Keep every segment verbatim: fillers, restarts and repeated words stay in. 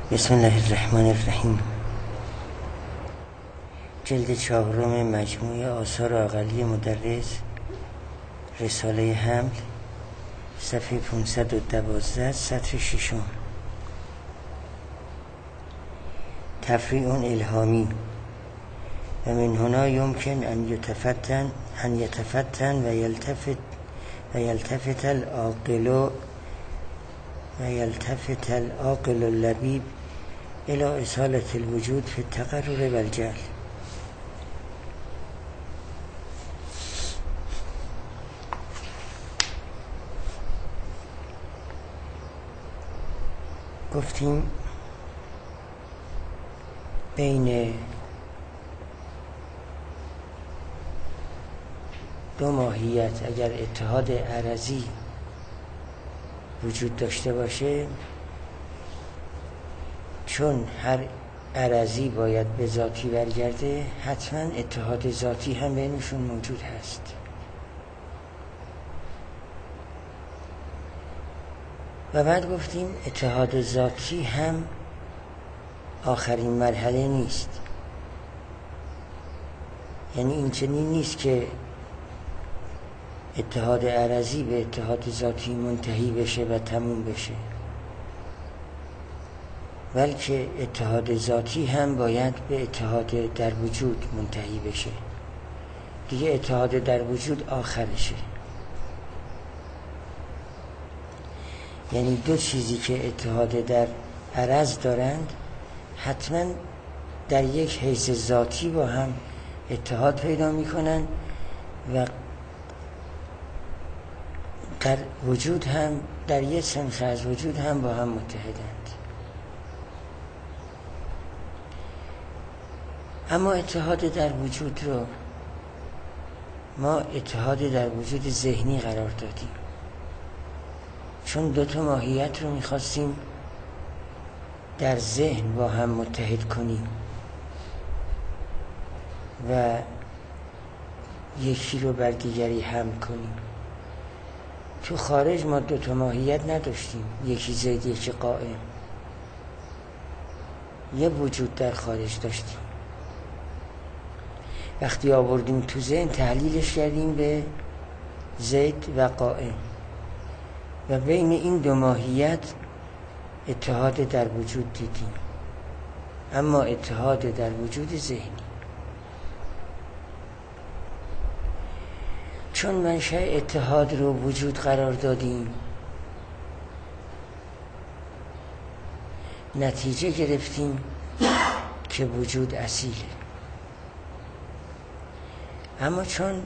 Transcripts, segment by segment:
بسم الله الرحمن الرحیم. جلد چهارم مجموعه آثار عقلی مدرس، رساله حمل، صفحه پانصد و دوازده، سطر ششم. تفریع الهامی. و من هنا يمكن أن يتفتن أن يتفتن ويلتفت ويلتفت العاقل ويلتفت العاقل اللبيب إلى إصالة الوجود في التقرر والجهل. گفتیم بین دو ماهیت اگر اتحاد عرضی وجود داشته باشه، چون هر عرضی باید به ذاتی برگرده، حتما اتحاد ذاتی هم بینشون موجود هست. و بعد گفتیم اتحاد ذاتی هم آخرین مرحله نیست. یعنی این چنین نیست که اتحاد عرضی به اتحاد ذاتی منتهی بشه و تموم بشه، بلکه اتحاد ذاتی هم باید به اتحاد در وجود منتهی بشه. دیگه اتحاد در وجود آخرشه. یعنی دو چیزی که اتحاد در عرض دارند حتما در یک حیز ذاتی با هم اتحاد پیدا میکنن و در وجود هم، در یک سنخ از وجود هم با هم متحدند. اما اتحاد در وجود رو ما اتحاد در وجود ذهنی قرار دادیم، چون دو تا ماهیت رو میخواستیم در ذهن با هم متحد کنیم و یکی رو بر دیگری حمل کنیم. تو خارج ما دو تا ماهیت نداشتیم، یکی زید یکی قائم. یه وجود در خارج داشتیم. وقتی آوردیم تو ذهن تحلیلش کردیم به زید و قائم و بین این دو ماهیت اتحاد در وجود دیدیم، اما اتحاد در وجود ذهنی. چون منشأ اتحاد رو وجود قرار دادیم، نتیجه گرفتیم که وجود اصیله. اما چون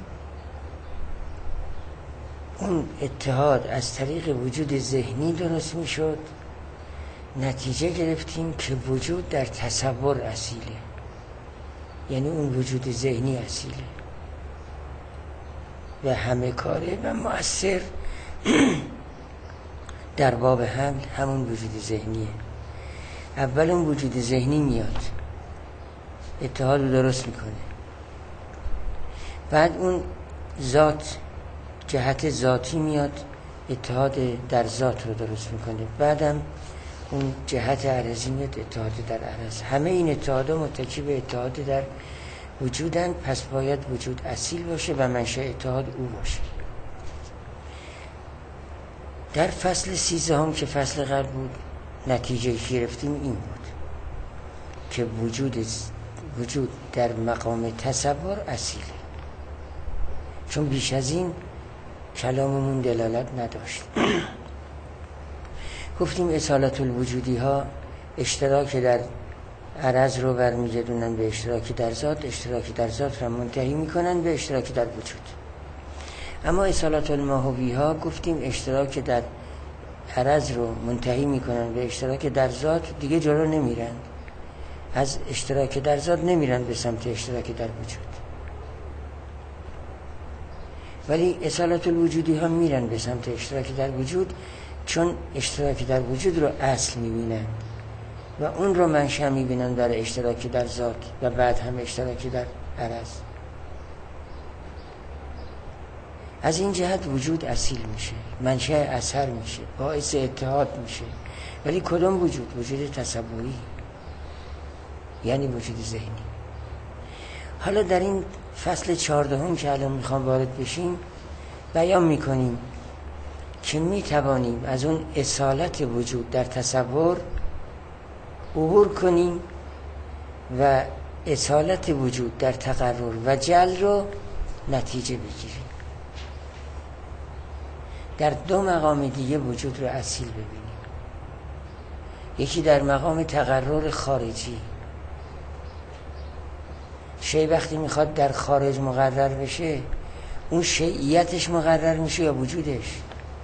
اون اتحاد از طریق وجود ذهنی درست می شد، نتیجه گرفتیم که وجود در تصور اصیله. یعنی اون وجود ذهنی اصیله و همه کاره و مؤثر در باب حمل همون وجود ذهنیه. اول اون وجود ذهنی میاد، اتحاد رو درست میکنه، بعد اون ذات، جهت ذاتی میاد، اتحاد در ذات رو درست میکنه، بعدم اون جهت عرضی میاد، اتحاد در عرض. همه این اتحاد متکی به اتحاد در وجودن، پس باید وجود اصیل باشه و منشأ اتحاد او باشه. در فصل سیزدهم که فصل قبل بود، نتیجه گرفتیم این بود که وجود وجود در مقام تصور اصیله، چون بیش از این کلاممون دلالت نداشت. گفتیم اصالت الوجودی ها اشتراک در عرض رو برمیگردونن به اشتراکی در ذات، اشتراکی در ذات رو منتهی میکنن به اشتراکی در وجود. اما اصالت الماهوی ها گفتیم اشتراک در عرض رو منتهی میکنن به اشتراک در ذات، دیگه جلو نمیرن، از اشتراک در ذات نمیرن به سمت اشتراک در وجود. ولی اصالت الوجودی ها میرن به سمت اشتراک در وجود، چون اشتراک در وجود رو اصل میبینن و اون رو منشأ میبینن در اشتراکی در ذات و بعد هم اشتراکی در عرض. از این جهت وجود اصیل میشه، منشأ اثر میشه، باعث اتحاد میشه ولی کدام وجود؟ وجود تصوری، یعنی وجود ذهنی. حالا در این فصل چهاردهم که الان میخوام وارد بشیم بیان میکنیم که میتوانیم از اون اصالت وجود در تصور عبور کنیم و اصالت وجود در تقرر و جل رو نتیجه بگیریم. در دو مقام دیگه وجود رو اصیل ببینیم. یکی در مقام تقرر خارجی، شی وقتی میخواد در خارج مقرر بشه اون شیعیتش مقرر میشه یا وجودش؟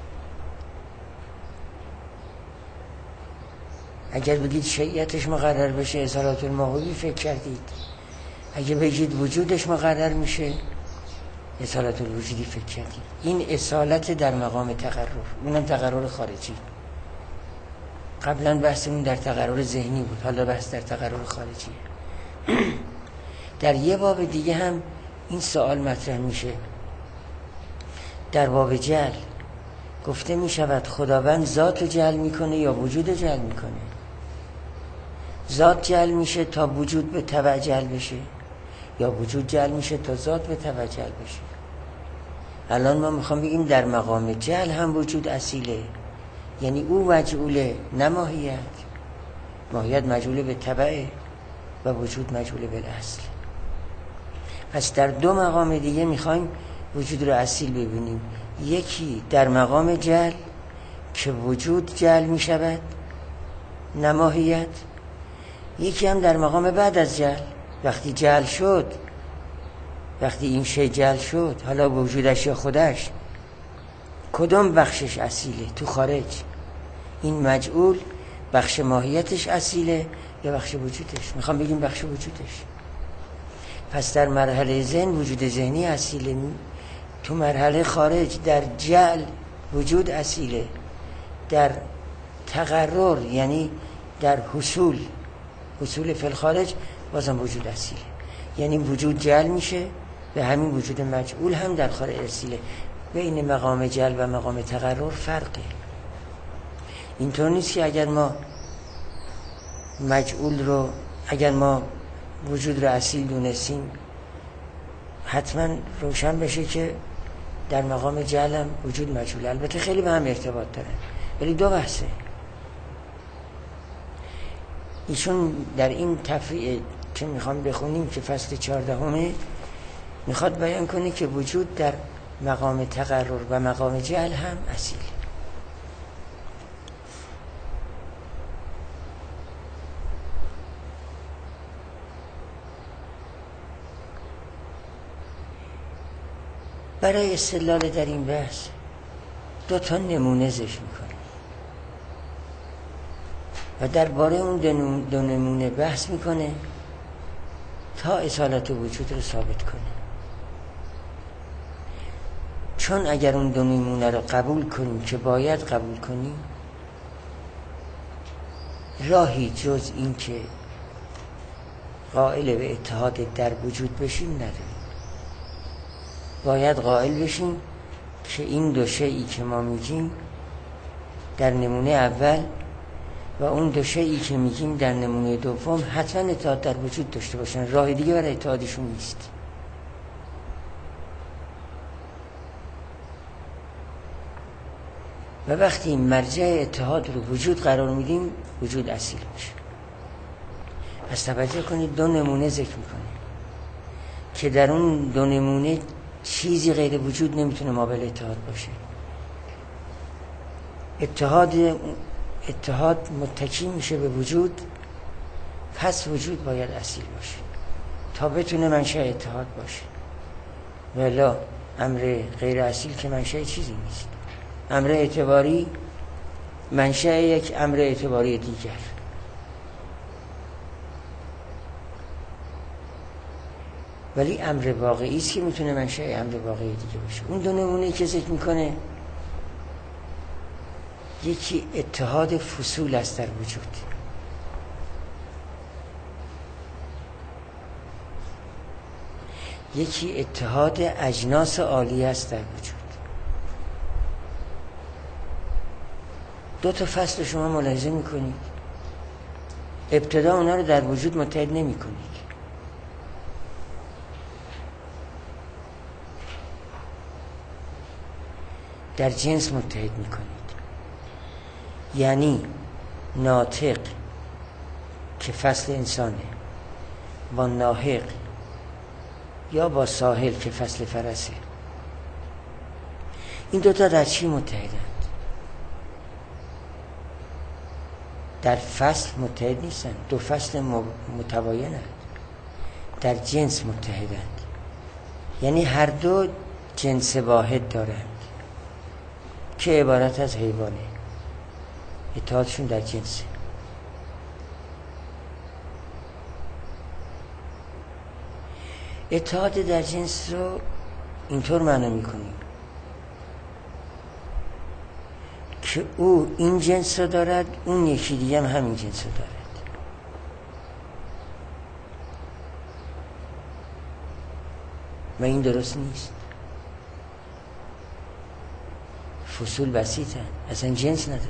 اگر بگید شیعیتش مقرر بشه اصالت الماهوی فکر کردید، اگر بگید وجودش مقرر میشه اصالت الوجودی فکر کردید. این اصالت در مقام تقرر، اونم تقرر خارجی. قبلا بحثمون در تقرر ذهنی بود، حالا بحث در تقرر خارجیه. در یه باب دیگه هم این سوال مطرح میشه. در باب جل گفته میشود خداوند ذات رو جل میکنه یا وجود جل میکنه؟ ذات جل میشه تا وجود به تبع جل بشه یا وجود جل میشه تا ذات به تبع جل بشه؟ الان ما میخوام بگیم در مقام جل هم وجود اصیله، یعنی او مجعوله نه ماهیت. ماهیت مجعوله به تبعه و وجود مجعوله به اصل. پس در دو مقام دیگه میخوایم وجود رو اصیل ببینیم. یکی در مقام جل که وجود جل میشود نه ماهیت، یکی هم در مقام بعد از جل، وقتی جل شد، وقتی این شی جل شد، حالا وجودش یا خودش کدوم بخشش اصیله؟ تو خارج این مجعول بخش ماهیتش اصیله یا بخش وجودش؟ میخوام بگیم بخش وجودش. پس در مرحله ذهن وجود ذهنی اصیله، تو مرحله خارج در جل وجود اصیله، در تقرر یعنی در حصول حصول فی الخارج بازم وجود اصیله. یعنی وجود جل میشه و همین وجود مجعول هم در خارج اصیله. بین مقام جل و مقام تقرر فرقه. اینطور نیست که اگر ما مجعول رو، اگر ما وجود رو اصیل دونستیم حتما روشن بشه که در مقام جل هم وجود مجعول. البته خیلی به هم ارتباط داره ولی دو بحثه. ایشون در این تفریع که میخوام بخونیم که فصل چهاردهمه میخواد بیان کنه که وجود در مقام تقرر و مقام جل هم اصیل. برای استدلال در این بحث دو تا نمونه ذکر میکنه و درباره اون دو نمونه بحث میکنه تا اصالت وجود رو ثابت کنه. چون اگر اون دو نمونه رو قبول کنیم که باید قبول کنیم، راهی جز این که قائل به اتحاد در وجود بشیم نداریم. باید قائل بشیم که این دو شیئی که ما میگیم در نمونه اول و اون دو شیئی که میگیم در نمونه دوم حتما اتحاد در وجود داشته باشن. راه دیگه برای اتحادشون نیست. و وقتی مرجع اتحاد رو وجود قرار میدیم وجود اصیل میشه. پس توجه کنید دو نمونه ذکر میکنه که در اون دو نمونه چیزی غیر وجود نمیتونه مابع اتحاد باشه. اتحاد اتحاد متکی میشه به وجود، پس وجود باید اصیل باشه تا بتونه منشأ اتحاد باشه. ولا امر غیر اصیل که منشأ چیزی نیست. امر اعتباری منشأ یک امر اعتباری دیگر. ولی امر واقعی است که میتونه منشأ امر واقعی دیگه باشه. اون دو نمونه‌ای که ذکر میکنه یکی اتحاد فصول است در وجود، یکی اتحاد اجناس عالی است در وجود. دو تا فصل شما ملاحظه میکنید ابتدا اونا رو در وجود متحد نمی کنید. در جنس متحد می کنید. یعنی ناطق که فصل انسانه با ناحق یا با ساحل که فصل فرسه، این دوتا در چی متحدند؟ در فصل متحد نیستند، دو فصل متباینند، در جنس متحدند. یعنی هر دو جنس واحد دارند که عبارت از حیوانه، اتحادشون در جنسه. اتحاد در جنس رو اینطور معنی میکنیم که او این جنس رو دارد، اون یکی دیگه هم همین جنس رو دارد. و این درست نیست. فصول بسیطن، اصلا جنس نداره.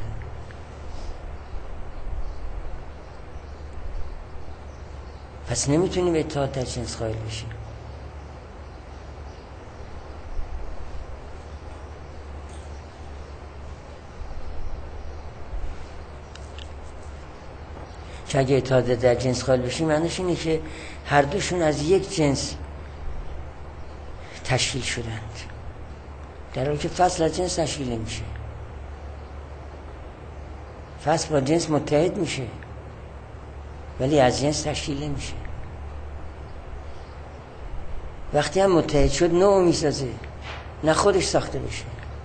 پس نمیتونیم اتحاد در جنس قائل بشیم. که اگه اتحاد در جنس قائل بشیم معنیش اینه که هر دوشون از یک جنس تشکیل شدند، در حالی که فصل از جنس تشکیل نمیشه. فصل با جنس متحد میشه ولی از جنس تشکیل نمیشه. وقتی هم متحد شد نوع میسازه، نه خودش ساخته بشه.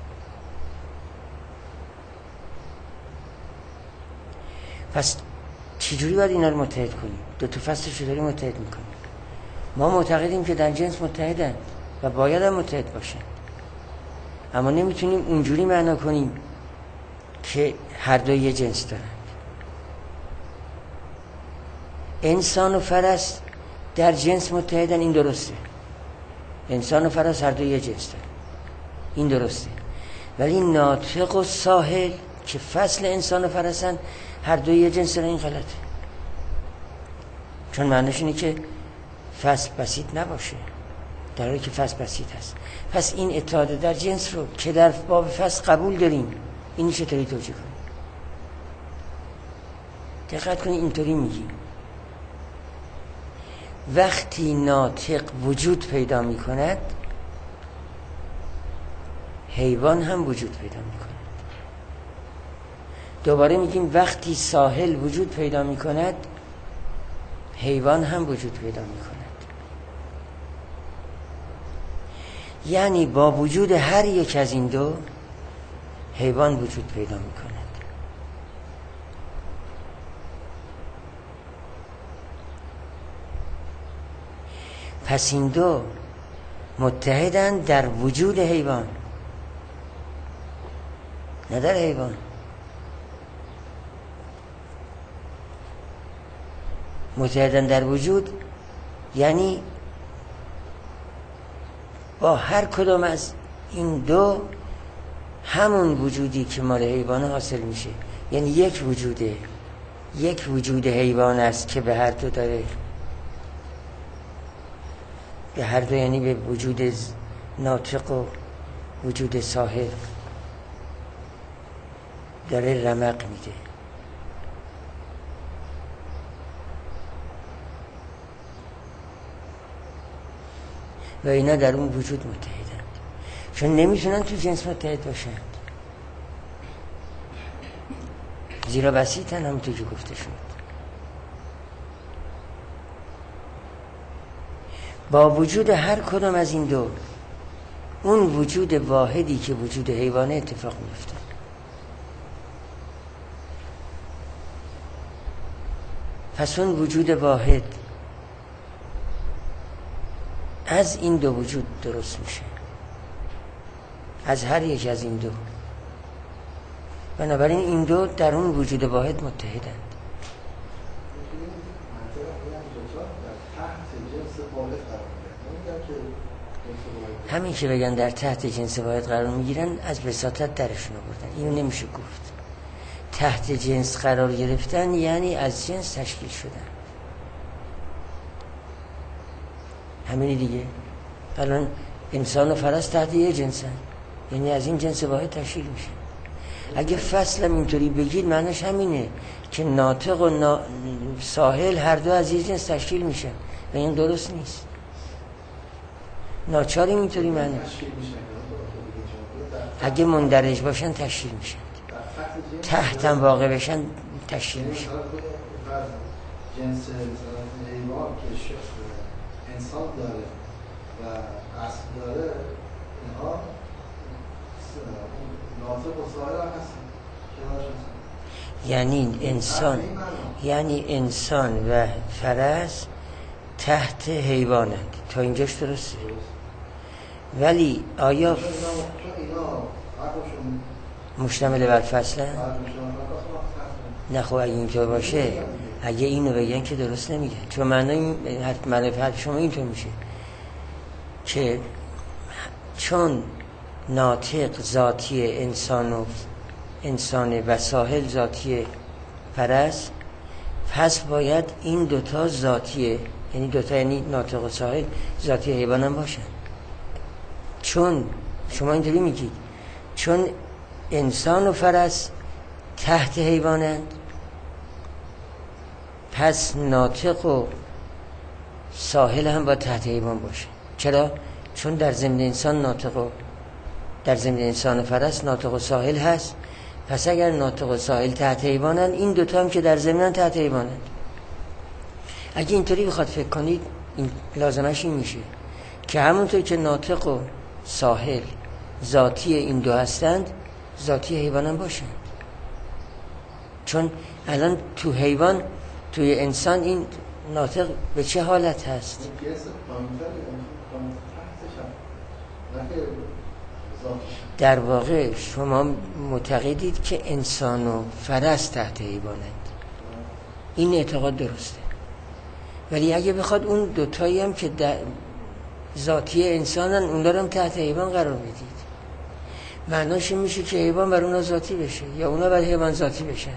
پس چجوری باید اینا رو متحد کنیم؟ دو تا فصل چطوری متحد میکنیم؟ ما معتقدیم که در جنس متحدن و باید هم متحد باشن، اما نمیتونیم اونجوری معنا کنیم که هر دو یه جنس دارن. انسان و فرس در جنس متحدن، این درسته. انسان و فرس هر دو یه جنس دارن، این درسته. ولی ناطق و ساحل که فصل انسان و فرسن هر دو یه جنس دارن، این غلطه. چون معنیش اینه که فصل بسیط نباشه در حالی که فصل بسیط هست. پس این اتحاد در جنس رو که در باب فصل قبول داریم، این چطوری توجیه کنیم؟ دقت کنید، اینطوری میگیم وقتی ناطق وجود پیدا می کند حیوان هم وجود پیدا می کند. دوباره میگیم وقتی ساحل وجود پیدا می کند حیوان هم وجود پیدا می کند. یعنی با وجود هر یک از این دو حیوان وجود پیدا می کند. پس این دو متحدند در وجود حیوان، نه در حیوان. متحدند در وجود یعنی با هر کدام از این دو همون وجودی که مال حیوان حاصل میشه. یعنی یک وجوده، یک وجود حیوان است که به هر دو داره، به هر دو، یعنی به وجود ناطق و وجود ساحل داره رمق میده. و اینا در اون وجود متحدند، چون نمیتونن تو جنس متحد باشند، زیرا بسیطن، همونطور که گفته شد. با وجود هر کدام از این دو اون وجود واحدی که وجود حیوانه اتفاق میفته. پس اون وجود واحد از این دو وجود درست میشه، از هر یک از این دو. بنابراین این دو در اون وجود واحد متحدند. همین که بگن در تحت جنس واحد قرار میگیرن از بساطت درشون آوردن، اینو نمیشه گفت. تحت جنس قرار گرفتن یعنی از جنس تشکیل شدن. همینی دیگه. الان انسان و فرس تحت یه جنسن، یعنی از این جنس واحد تشکیل میشه. اگه فصلم اینطوری بگید معنیش همینه که ناطق و نا... ساحل هر دو از یه جنس تشکیل میشه و این درست نیست. ناچاریم اینطوری معنی. اگه مندرج باشن تشکیل میشن، تحتم واقع بشن تشکیل میشن. جنس حیوان که انسان داره و اصل داره، اینها ناطق و ساحل هم هستن. یعنی انسان یعنی انسان و فرس تحت حیوانند. تا اینجاش درسته. ولی آیا مشتمل بر فصله؟ نه خب اگه اینطور باشه، اگه اینو بگن که درست نمیگن، چون معنی معنی حرف شما اینطور میشه که چون ناطق ذاتی انسان و انسان و ساحل ذاتی فرس، پس باید این دوتا ذاتیه، یعنی دوتا یعنی ناطق و ساحل ذاتی حیوان هم باشن. چون شما اینطوری میگید چون انسان و فرس تحت حیوانند، پس ناطق و ساحل هم باید تحت حیوان باشه. چرا؟ چون در ضمن انسان ناطق و در ضمن انسان و فرس ناطق و ساحل هست. پس اگر ناطق و ساحل تحت حیوانند، این دوتا هم که در ضمن تحت حیوانند. اگه اینطوری بخواد فکر کنید، این لازمش این میشه که همونطور که ناطق و ساحل ذاتی این دو هستند، ذاتی حیوان هم باشند. چون الان تو حیوان، توی انسان این ناطق به چه حالت هست؟ در واقع شما معتقدید که انسان و فرس تحت حیوانند. این اعتقاد درسته. ولی اگه بخواد اون دوتایی هم که ذاتی انسانن، اون دارم تحت حیوان قرار بدید، معناش میشه که حیوان بر اونا ذاتی بشه یا اونا بر حیوان ذاتی بشن.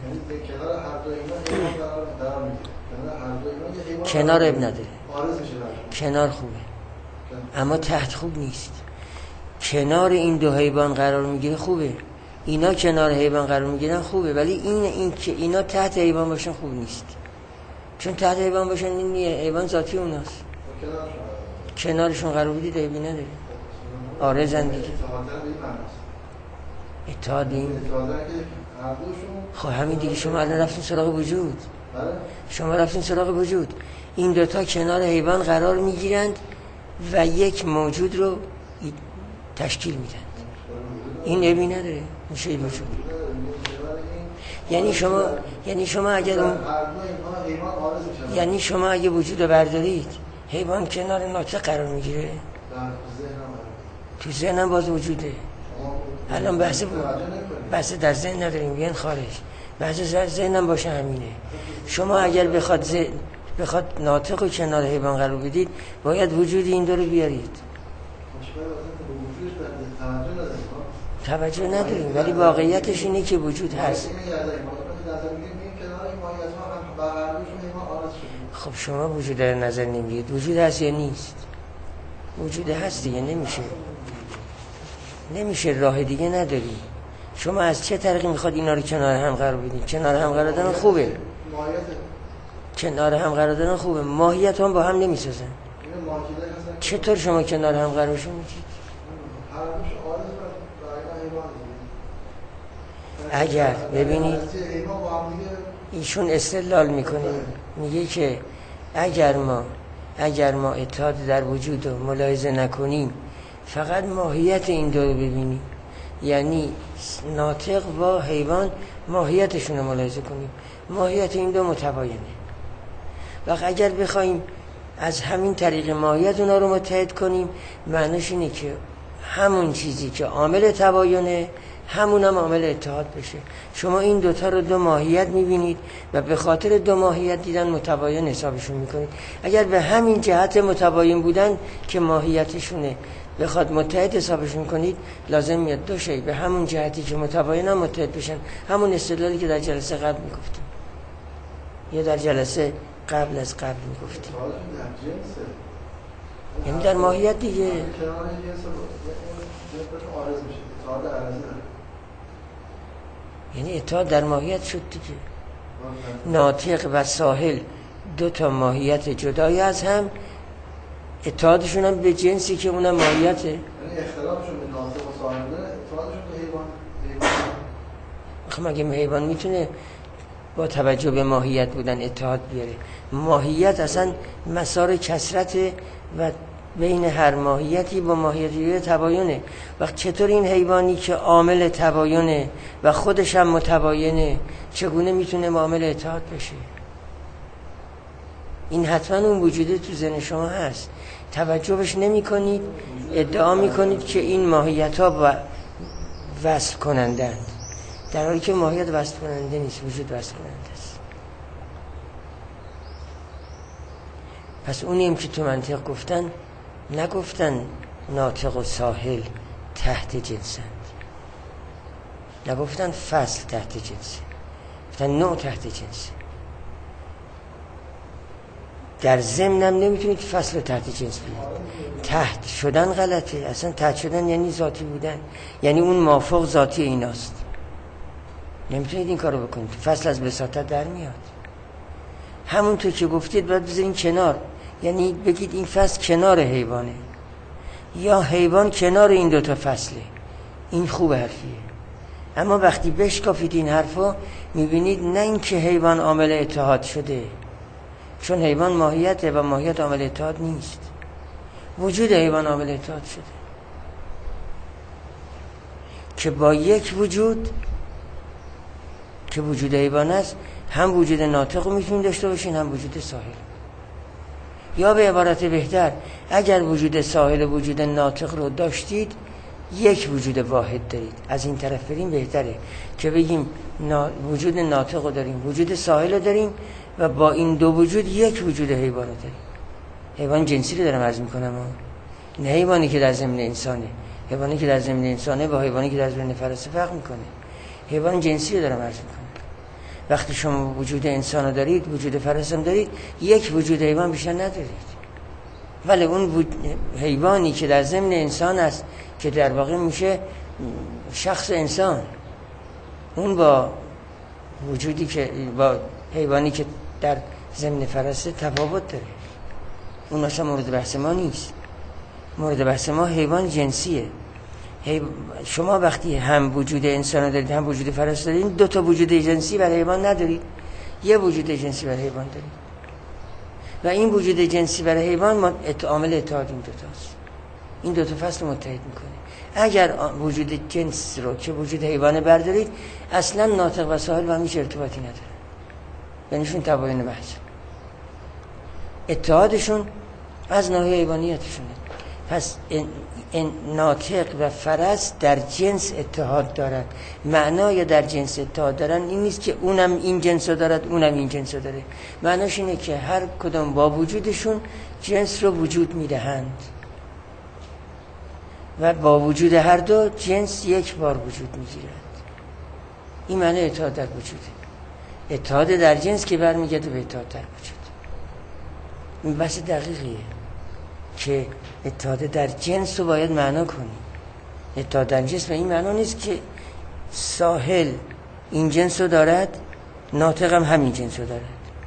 کنار اب نداره. کنار خوبه اما تحت خوب نیست. کنار این دو حیوان قرار میگیره خوبه، اینا کنار حیوان قرار میگیرن خوبه، ولی این این که اینا تحت حیوان باشن خوب نیست. چون تحت حیوان باشن این حیوان ذاتی اوناست، کنارشون قرار بدید عیبی نداره. آره زندگی اتحادیم. خب همین دیگه. شما الان رفتین سراغ وجود، شما رفتین سراغ وجود. این دوتا کنار حیوان قرار میگیرند و یک موجود رو تشکیل میدن. این عیبی نداره، میشه وجود. یعنی شما یعنی شما اگر اون یعنی شما اگه وجود رو بردارید، حیوان کنار ناطق قرار میگیره، تو ذهنم باز وجوده. الان بحث بحث در ذهن نداریم، بیان خارج. بحث در ذهنم باشه همینه. شما اگر بخواد ذهن بخواد ناطق و کنار حیوان قرار بدید، باید وجود این دو رو بیارید. توجه نداریم، ولی واقعیتش اینه که وجود هست. خب شما وجود در نظر نمیگیرید. وجود هست یا نیست؟ وجود هست دیگه. نمیشه نمیشه راه دیگه نداری. شما از چه طریقی میخواد اینا رو کنار هم قرار بدید؟ کنار هم قرار دادن خوبه، کنار هم قرار دادن خوبه، ماهیت هم با هم نمیسازن. چطور شما کنار هم قرارشون میدید؟ اگر ببینید ایشون استدلال میکنه، میگه که اگر ما اگر ما اتحاد در وجود رو ملاحظه نکنیم، فقط ماهیت این دو رو ببینیم، یعنی ناطق و حیوان ماهیتشون رو ملاحظه کنیم، ماهیت این دو متباینه. و اگر بخوایم از همین طریق ماهیت اونا رو متحد کنیم، معنیش اینه که همون چیزی که عامل تباینه، همون هم عامل اتحاد بشه. شما این دوتا رو دو ماهیت میبینید و به خاطر دو ماهیت دیدن متباین حسابشون میکنید. اگر به همین جهت متباین بودن که ماهیتشونه بخواد متحد حسابش میکنید لازم میاد دو شی به همون جهتی که متباین هم متحد بشن. همون استدلالی که در جلسه قبل میگفتیم یا در جلسه قبل از قبل میگفتیم، یعنی در ماهیت دیگه. یعنی اتحاد در ماهیت شد دیگه. ناطق و ساحل دو تا ماهیت جدای از هم، اتحادشون هم به جنسی که اونم ماهیته. یعنی اختلافشون به ناطق و ساحل اتحادشون به حیوان. خب مگه حیوان میتونه با توجه به ماهیت بودن اتحاد بیاره؟ ماهیت اصلا مسار کثرت و بین هر ماهیتی با ماهیتی تباینه. وقت چطور این حیوانی که عامل تباینه و خودش هم متباینه چگونه میتونه عامل اتحاد بشه؟ این حتما اون وجوده تو ذهن شما هست، توجه بهش نمی کنید، ادعا می کنید که این ماهیت ها وصل کنندند، در حالی که ماهیت وصل کننده نیست، وجود وصل کننده است. پس اونیم که تو منطق گفتن، نگفتن ناطق و ساحل تحت جنسند، نگفتن فصل تحت جنسه، گفتن نوع تحت جنسه. در ضمنم نمیتونید فصل تحت جنس بگید. تحت شدن غلطه، اصلا تحت شدن یعنی ذاتی بودن، یعنی اون مافوق ذاتی ایناست، نمیتونید این کارو بکنید. فصل از بساطت در میاد. همونطور که گفتید باید بذارین کنار، یعنی بگید این فصل کنار حیوانه یا حیوان کنار این دوتا فصله. این خوب حرفیه. اما وقتی بشکافید این حرفا میبینید نه اینکه حیوان عامل اتحاد شده، چون حیوان ماهیته و ماهیت عامل اتحاد نیست، وجود حیوان عامل اتحاد شده که با یک وجود که وجود حیوان است هم وجود ناطق رو میتونید داشته باشین هم وجود ساحل. یا به عبارت بهتر، اگر وجود ساحل و وجود ناطق رو داشتید یک وجود واحد دارید. از این طرف بریم بهتره که بگیم نا... وجود ناطق رو داریم، وجود ساحل رو داریم و با این دو وجود یک وجود حیوان رو داریم. حیوان جنسی رو دارم عرض میکنم، نه حیوانی که در ضمن انسانه. حیوانی که در ضمن انسانه با حیوانی که در ضمن فرس فرق میکنه. حیوان جنسی رو دارم عرض میکنم. وقتی شما وجود انسان رو دارید، وجود فرس هم دارید، یک وجود حیوان بیشتر ندارید. ولی اون حیوانی که در ضمن انسان است که در واقع میشه شخص انسان، اون با وجودی که با حیوانی که در ضمن فرسه تفاوت داره. اون اصلا مورد بحث ما نیست. مورد بحث ما حیوان جنسیه. شما وقتی هم وجود انسان دارید هم وجود فرس دارید، دو تا وجود جنسی برای حیوان ندارید، یه وجود جنسی برای حیوان دارید و این وجود جنسی برای حیوان عامل اتحاد این دوتاست. این دوتا فصل متحد میکنه. اگر وجود جنس رو که وجود حیوان بردارید، اصلا ناطق و ساحل با هم هیچ ارتباطی نداره، یعنی شون تباین محض. اتحادشون از ناحیه حیوانیتشونه. پس این, این ناطق و فرس در جنس اتحاد دارن. معنای در جنس اتحاد دارن این نیست که اونم این جنس رو دارد اونم این جنس رو داره. معناش اینه که هر کدوم با وجودشون جنس رو وجود میدهند و با وجود هر دو جنس یک بار وجود میگیرد. این معنی اتحاد در وجوده. اتحاد در جنس که برمیگرده به اتحاد در وجود. این بحث دقیقیه که اتحاد در جنس رو باید معنا کنی. اتحاد در جنس به این معنا نیست که ساحل این جنس رو دارد، ناطق هم همین جنس رو دارد.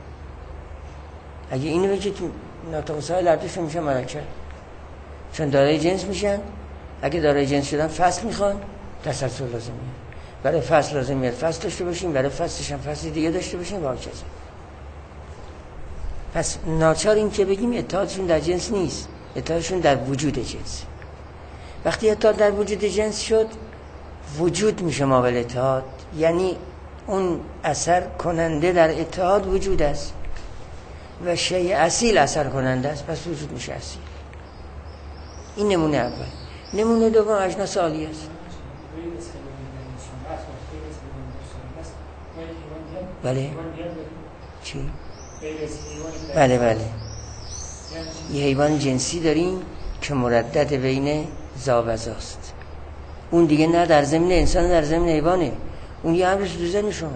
اگه اینو بگید ناطق و ساحل هردوشون میشن ملکه، چون دارای جنس میشن. اگه دارای جنس شدن فصل میخوان، تسلسل لازم میاد. برای فصل لازم میاد فصل داشته باشیم، برای فصلش هم فصل دیگه داشته باشیم و هکذا. پس ناچار این که بگیم اتحادشون در جنس نیست، اتحادشون در وجود جنس. وقتی اتحاد در وجود جنس شد، وجود میشه ماول اتحاد، یعنی اون اثر کننده در اتحاد وجود است و شیء اصیل اثر کننده است، پس وجود میشه اصیل. این نمونه اول. نمونه دوم اجناس عالی است. بله چی؟ بله بله یه حیوان جنسی داریم که مردد بین ذا و ذاست. اون دیگه نه در ضمن انسان، در ضمن حیوانه. اون یه امرش تو ذهن شما،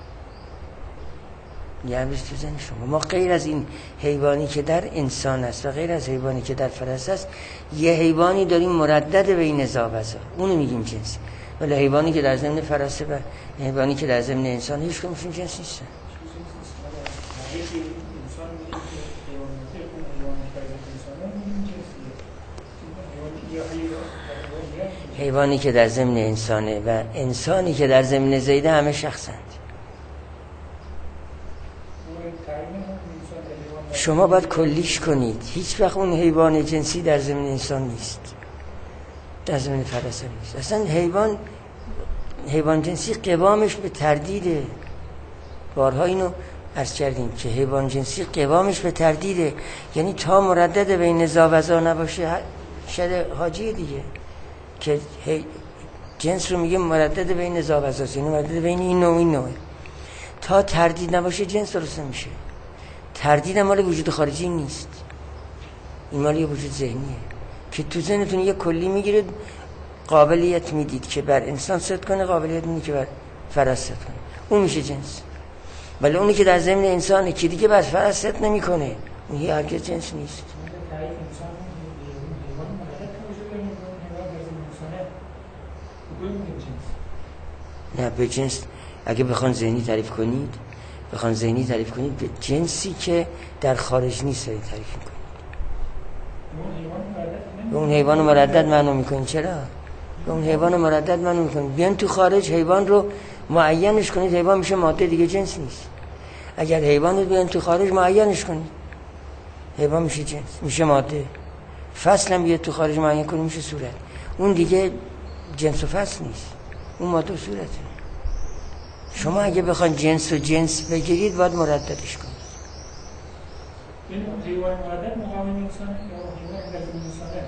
یه امرش تو ذهن شما. ما غیر از این حیوانی که در انسان است و غیر از حیوانی که در فرس است، یه حیوانی داریم مردد بین ذا و ذا، اونو میگیم جنس. ولی حیوانی که در ضمن فرسه و حیوانی که در ضمن انسان هیچ کدومشون جنس نیستن. حیوانی که در ضمن انسانه و انسانی که در ضمن زیده همه شخصند. شما باید کلیش کنید. هیچ وقت اون حیوان جنسی در ضمن انسان نیست، در ضمن فرس نیست. اصلا حیوان حیوان جنسی قوامش به تردیده. بارها اینو عرض کردیم که حیوان جنسی قوامش به تردیده، یعنی تا مردد بین ذا و ذا نباشه شد حاجی دیگه، که جنس رو میگه مردد بین ذا و ذا، یعنی مردد بین این نوع این نوع. تا تردید نباشه جنس درست نمیشه. تردید مال وجود خارجی نیست، این مال یه وجود ذهنیه که تو ذهنتون یه کلی میگیره، قابلیت میدید که بر انسان صدق کنه، قابلیت میدید که بر فرس صدق کنه، اون میشه جنس. ولی اونی که در ضمن انسانه که دیگه بر فرس صدق نمیکنه، اون هیچ هرگز جنس نیست. نه، به جنس اگه بخوان ذهنی تعریف کنید، بخوان ذهنی تعریف کنید به جنسی که در خارج نیست تعریف میکنید. به اون حیوان مردد معنی میکنید. چرا؟ به اون حیوان مردد معنی میکنید. بیان تو خارج حیوان رو معینش کنید، حیوان میشه ماده دیگه، جنس نیست. اگر حیوان رو بیان تو خارج معینش کنید، حیوان میشه جنس، میشه ماده. فصل هم بیاد تو خارج معین کنید، میشه صورت. اون دیگه جنس و فصل نیست، اون ماده و صورته. شما اگه بخوان جنس و جنس بگیرید باید مرددش کنید. این حیوان مردد مقابل انسانه یا حیوان در انسانه؟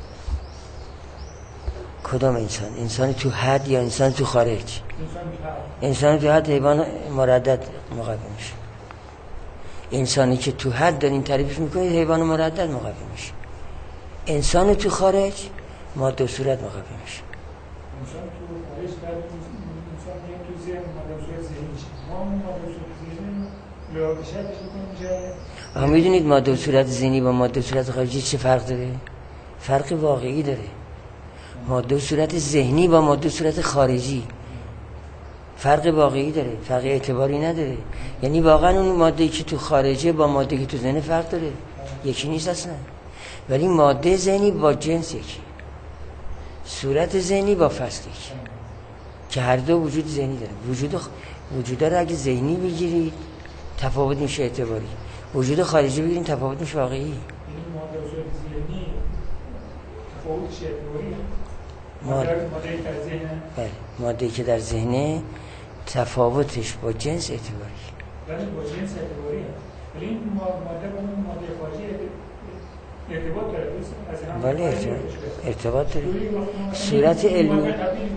کدام انسان؟ انسان تو حد یا انسان تو خارج؟ انسان تو حد حیوان مردد مقابل میشه. انسانی که تو حد دارین تعریفش میکنید حیوان مردد مقابل میشه. انسان تو خارج ماده و صورت مقابل میشه. انسان تو خارج در انسان تو ذهن ماده و صورت ذهنی میشه. ما ماده و صورت ذهنی رو لغتش میکنیم. آها، میدونید ماده و صورت ذهنی با ماده و صورت خارجی چه فرق داره؟ فرق واقعی داره. ماده و صورت ذهنی با ماده و صورت خارجی فرق واقعی داره، فرق اعتباری نداره. یعنی واقعا اون ماده‌ای که تو خارجه با ماده‌ای که تو ذهن فرق داره، یکی نیست اصلا. ولی ماده ذهنی با جنس یکی، صورت ذهنی با فصل یکی، که هر دو وجود ذهنی داره. وجود خ... وجود رو اگه ذهنی بگیرید تفاوت میشه اعتباری، وجود خارجی بگیرید تفاوت میشه واقعی. این ماده و صورت ذهنی تفاوتش اعتباری. ماده ماده که در ذهنه، بله، ماده که در ذهنه تفاوتش با جنس اعتباری. ولی با جنس اعتباریه. ولی این ماده با اون ماده خارجی ارتباط داره. بله ارتباط داره. صورت علمی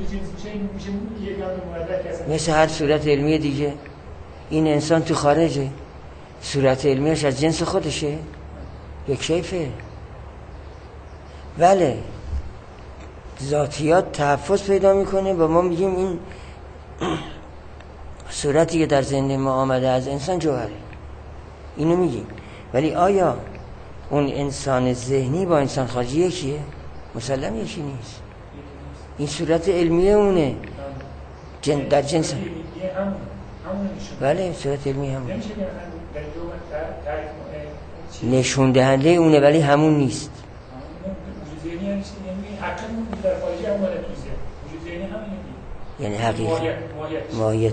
مثل هر صورت علمی دیگه. این انسان تو خارجه، صورت علمیش از جنس خودشه، یک کیفه. بله ذاتیات تحفظ پیدا میکنه و ما میگیم این صورتی که در ذهن ما آمده از انسان جوهره، اینو میگیم. ولی آیا اون انسان ذهنی با انسان خارجی یکیه؟ مسلم یکی نیست. این صورت علمی اونه جن در جنس. بله صورت علمی همونه، نشون دهنده اونه ولی همون نیست. یعنی حقیقت ماهیت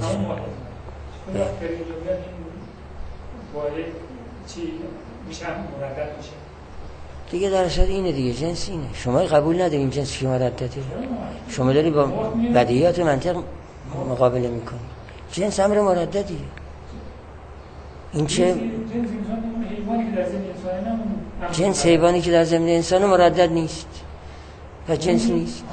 دیگه در اصل اینه دیگه، جنس اینه. شما قبول ندارین جنس که مردده، شما داری با بدیهیات منطق مقابله میکنی. جنس امر مرددیه. این چه جنس حیوانی که در ضمن انسان مردد نیست و جنس نیست.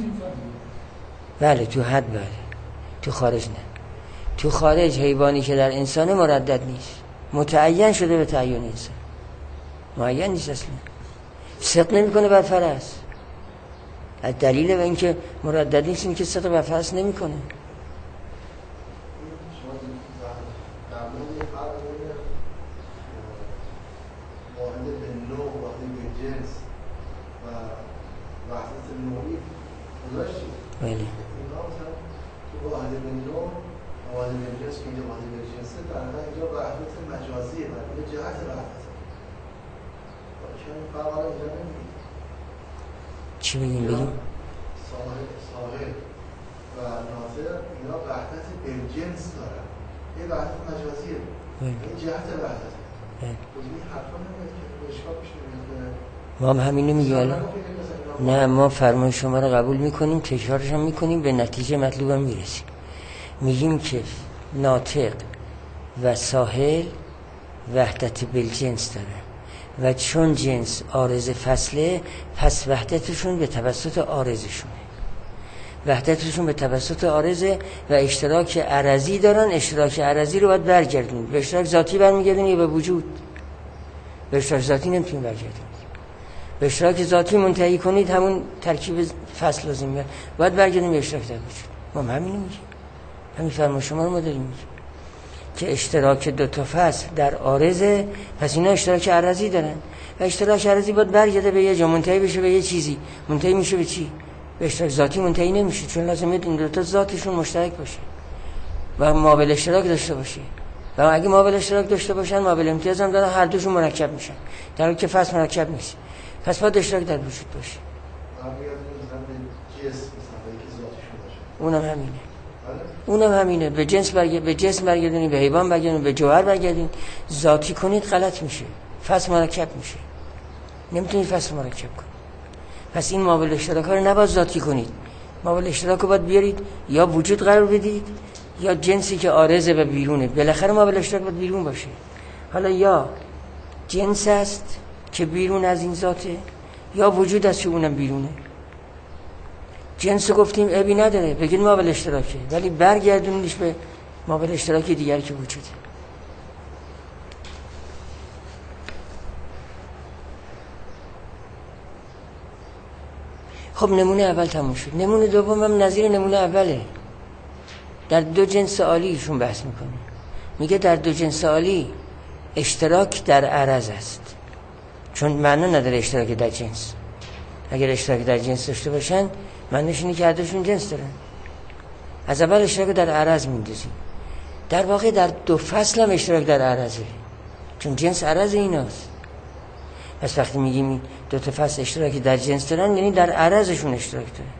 بله تو حد، بله تو خارج نه. تو خارج حیوانی که در انسان مردد نیست، متعین شده به تعین انسان، معین نیست اصلا. صدق نمیکنه بر فرض. دلیل و اینکه مرددی است که صدق بر فرض نمیکنه. بله. واحد به نوع واحد به جنس که اینجا واحد به جنسه در واقع اینجا وحدت مجازیه و به جهت وحدت. چون فرق الان اینجا نمی‌بینید. چی بگیم بگیم؟ صاحب صاحب و ناظر اینا وحدت به جنس دارن. این وحدت مجازیه. این جهت وحدت. این حرفا نمیاد که اشکال پیش نمیاد. ما هم همینو میگیم. نه ما فرمان شما رو قبول میکنیم، تکرارش هم میکنیم، به نتیجه مطلوب هم میرسیم. میگیم که ناطق و ساحل وحدت بالجنس داره و چون جنس عارض فصله پس وحدتشون به توسط عارضشونه. وحدتشون به توسط عارضه و اشتراک عرضی دارن. اشتراک عرضی رو باید برگردونید. به اشتراک ذاتی برمیگردونید یا به وجود؟ به اشتراک ذاتی نمیتونید برگردونید. به اشتراک ذاتی منتهی کنید همون ترکیب فصل لازم میاد. باید برگردیم به اشتراک در وجود. ما هم همینو میگیم. همین فرمان شما رو ما داریم میگیم که اشتراک دو تا فصل در عارضه، پس اینا اشتراک عرضی دارن و اشتراک عرضی باید برگرده به یه جا، منتهی بشه به یه چیزی. منتهی میشه به چی؟ به اشتراک ذاتی منتهی نمیشه، چون لازمه این دو تا ذاتشون مشترک باشه و مابل اشتراک داشته باشه. و اگه مابل اشتراک داشته باشن مابل امتیاز هم دارن، هر دوشون مرکب میشن، در حالی که فصل مرکب نیست. پس باید اشتراک در وجود باشه. اونم همینه. اونم همینه. به جنس برگردید، به جسم برگردید، به حیوان برگردید، به جوهر برگردید. ذاتی کنید غلط میشه. فصل مرکب میشه. نمیتونید فصل مرکب کنید. پس این مابل اشتراک ها رو نباید ذاتی کنید. مابل اشتراک رو باید بیارید یا وجود قرار بدید یا جنسی که عارضه و بیرونه. بالاخره مابل اشتراک باید بیرون باشه. حالا یا جنس است که بیرون از این ذاته یا وجود است که اونم بیرونه. جنس گفتیم ابی نداره، بگید مابل اشتراکه، ولی برگردونیدش به مابل اشتراکی دیگری که وجوده. خب نمونه اول تموم شد. نمونه دوم هم نظیر نمونه اوله. در دو جنس عالی ایشون بحث میکنه. میگه در دو جنس عالی اشتراک در عرض است، چون معنا نداره اشتراک در جنس. اگر اشتراک در جنس داشته باشن معنیش اینه که هر دوشون جنس دارن. از اول اشتراک در عرض میندازیم. در واقع در دو فصل هم اشتراک در عرضه، چون جنس عرض ایناست. پس وقتی میگیم دو تا فصل اشتراکی در جنس دارن یعنی در عرضشون اشتراک دارن.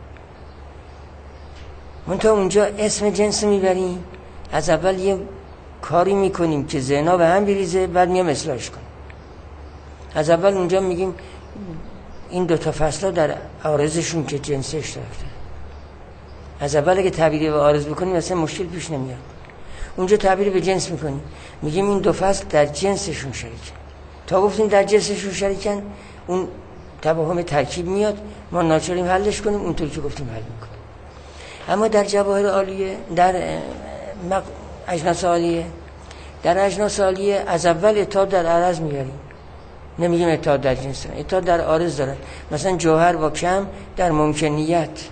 منتها اونجا اسم جنس میبریم، از اول یه کاری میکنیم که ذهن‌ها به هم بریزه، بعد میام اصلاحش کنیم. از اول اونجا میگیم این دو تا فصل‌ها در عارضشون که جنس اشتراک دارن. از اول اگه تعبیری به عارض بکنیم اصلا مشکل پیش نمیاد. اونجا تعبیر به جنس میکنیم، میگیم این دو فصل در جنسشون شریکن. تا گفتیم در جنسشون شریکن اون تفاهم ترکیب میاد، ما ناچاریم حلش کنیم، اونطوری که گفتیم حل میکنیم. اما در جواهر عالیه، در مق... اجناس عالیه، در اجناس عالیه از اول اتحاد در عرض میاریم، نمیگیم اتحاد در جنس دارن، اتحاد در عارض دارن. مثلا جوهر با کم در ممکنیت،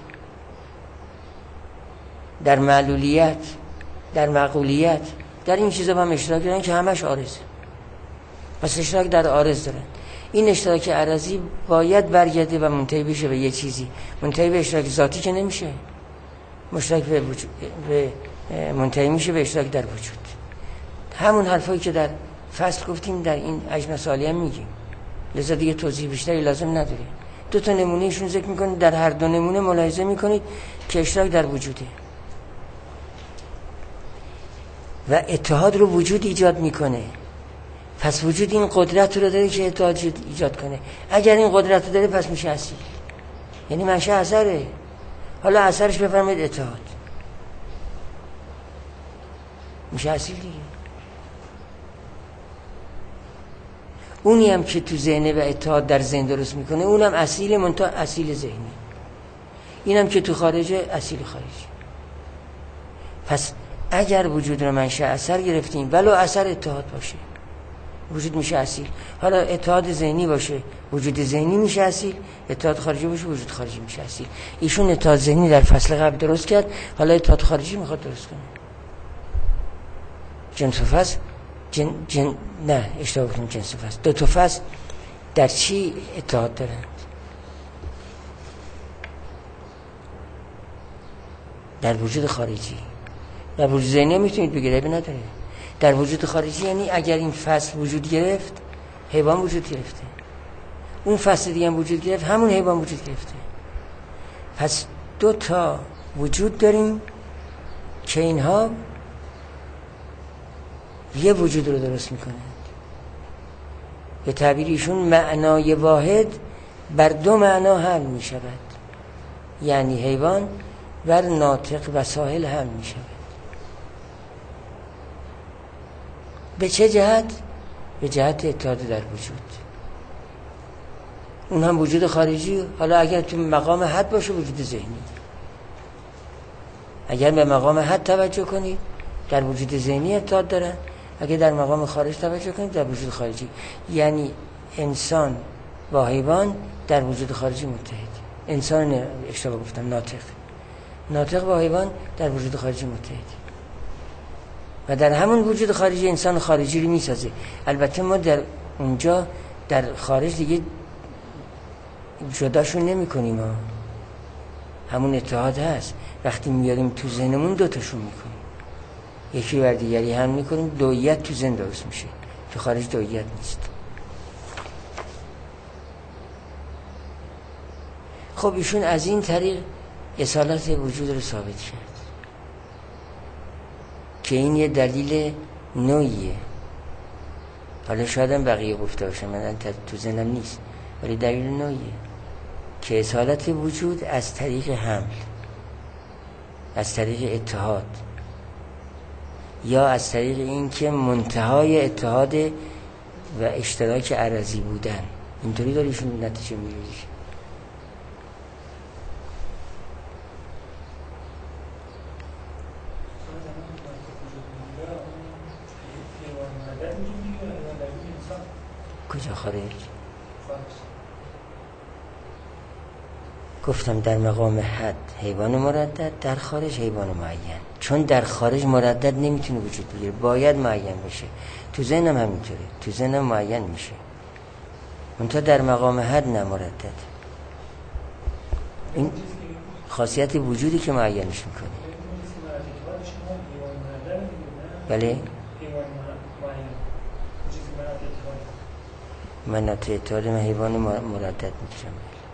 در معلولیت، در معقولیت، در این چیزا هم اشتراک دارن که همش عارضه. پس اشتراک در عارض دارن. این اشتراک عرضی باید برگرده و منتهی بشه به یه چیزی. منتهی به اشتراک ذاتی که نمیشه، مشترک به وجود، به منتهی میشه به اشتراک در وجود. همون حرفایی که در فصل گفتیم در این اجناس عالیه هم میگیم، لذا دیگه توضیح بیشتری لازم نداره. دو تا نمونه ایشون ذکر میکنید، در هر دو نمونه ملاحظه میکنید که اشتراک در وجوده و اتحاد رو وجود ایجاد میکنه. پس وجود این قدرت رو داره که اتحاد ایجاد کنه. اگر این قدرت رو داره پس میشه اصیل، یعنی منشأ اثره. حالا اثرش بفرمایید اتحاد، میشه اصیل دیگه. اونی هم که تو ذهنه و اتحاد در ذهن درست میکنه اونم اصیل، منتها اصیل ذهنی. اینم که تو خارجه اصیل خارجی. پس اگر وجود رو منشأ اثر گرفتیم ولو اثر اتحاد باشه، وجود میشه اصیل. حالا اتحاد ذهنی باشه وجود ذهنی میشه اصیل، اتحاد خارجی باشه وجود خارجی میشه اصیل. ایشون اتحاد ذهنی در فصل قبل درست کرد، حالا اتحاد خارجی میخواد درست کنه. جنس و فصل جن جن نه اشتباه گفتم، جنس و فصل دو تا فصل در چی اتحاد دارند؟ در وجود خارجی. در وجود ذهنی میتونید بگیره به نداره. در وجود خارجی یعنی اگر این فصل وجود گرفت حیوان وجود گرفته، اون فصل دیگه هم وجود گرفت همون حیوان وجود گرفته. پس دو تا وجود داریم که اینها یه وجود رو درست میکنند. به تعبیر ایشون معنای واحد بر دو معنا حل میشود، یعنی حیوان بر ناطق و ساحل حل میشود. به چه جهت؟ به جهت اتحاد در وجود. اون هم وجود خارجی. حالا اگر تو مقام حد باشه وجود ذهنی. اگر به مقام حد توجه کنید در وجود ذهنی اتحاد دارن، اگر در مقام خارج توجه کنید در وجود خارجی. یعنی انسان با حیوان در وجود خارجی متحد. انسان اشتباه گفتم، ناطق ناطق با حیوان در وجود خارجی متحد و در همون وجود خارجی انسان خارجی رو میسازه. البته ما در اونجا در خارج دیگه جداشون نمی کنیم ها. همون اتحاد هست. وقتی میاریم تو ذهنمون دوتاشون میکنیم، یکی بر دیگری هم میکنیم، دویت تو ذهن درست میشه. تو خارج دویت نیست. خب ایشون از این طریق اصالت وجود رو ثابت کرد که این یه دلیل نوعیه. حالا شاید هم بقیه گفته باشه، من تو ذهنم نیست، ولی دلیل نوعیه که اصالت وجود از طریق حمل، از طریق اتحاد، یا از طریق این که منتهای اتحاد و اشتراک عرضی بودن. اینطوری داره ایشون نتیجه میگیره. کجا خارج؟ گفتم در مقام حد حیوان مردد، در خارج حیوان معین. چون در خارج مردد نمیتونه وجود بگیره، باید معین بشه. تو ذهنم همینطوره، تو ذهنم معین میشه، منتها در مقام حد نمردد. این خاصیت وجودی که معینش میکنه. بله؟ مناطق اتحاد من حیوان مردد میکشم.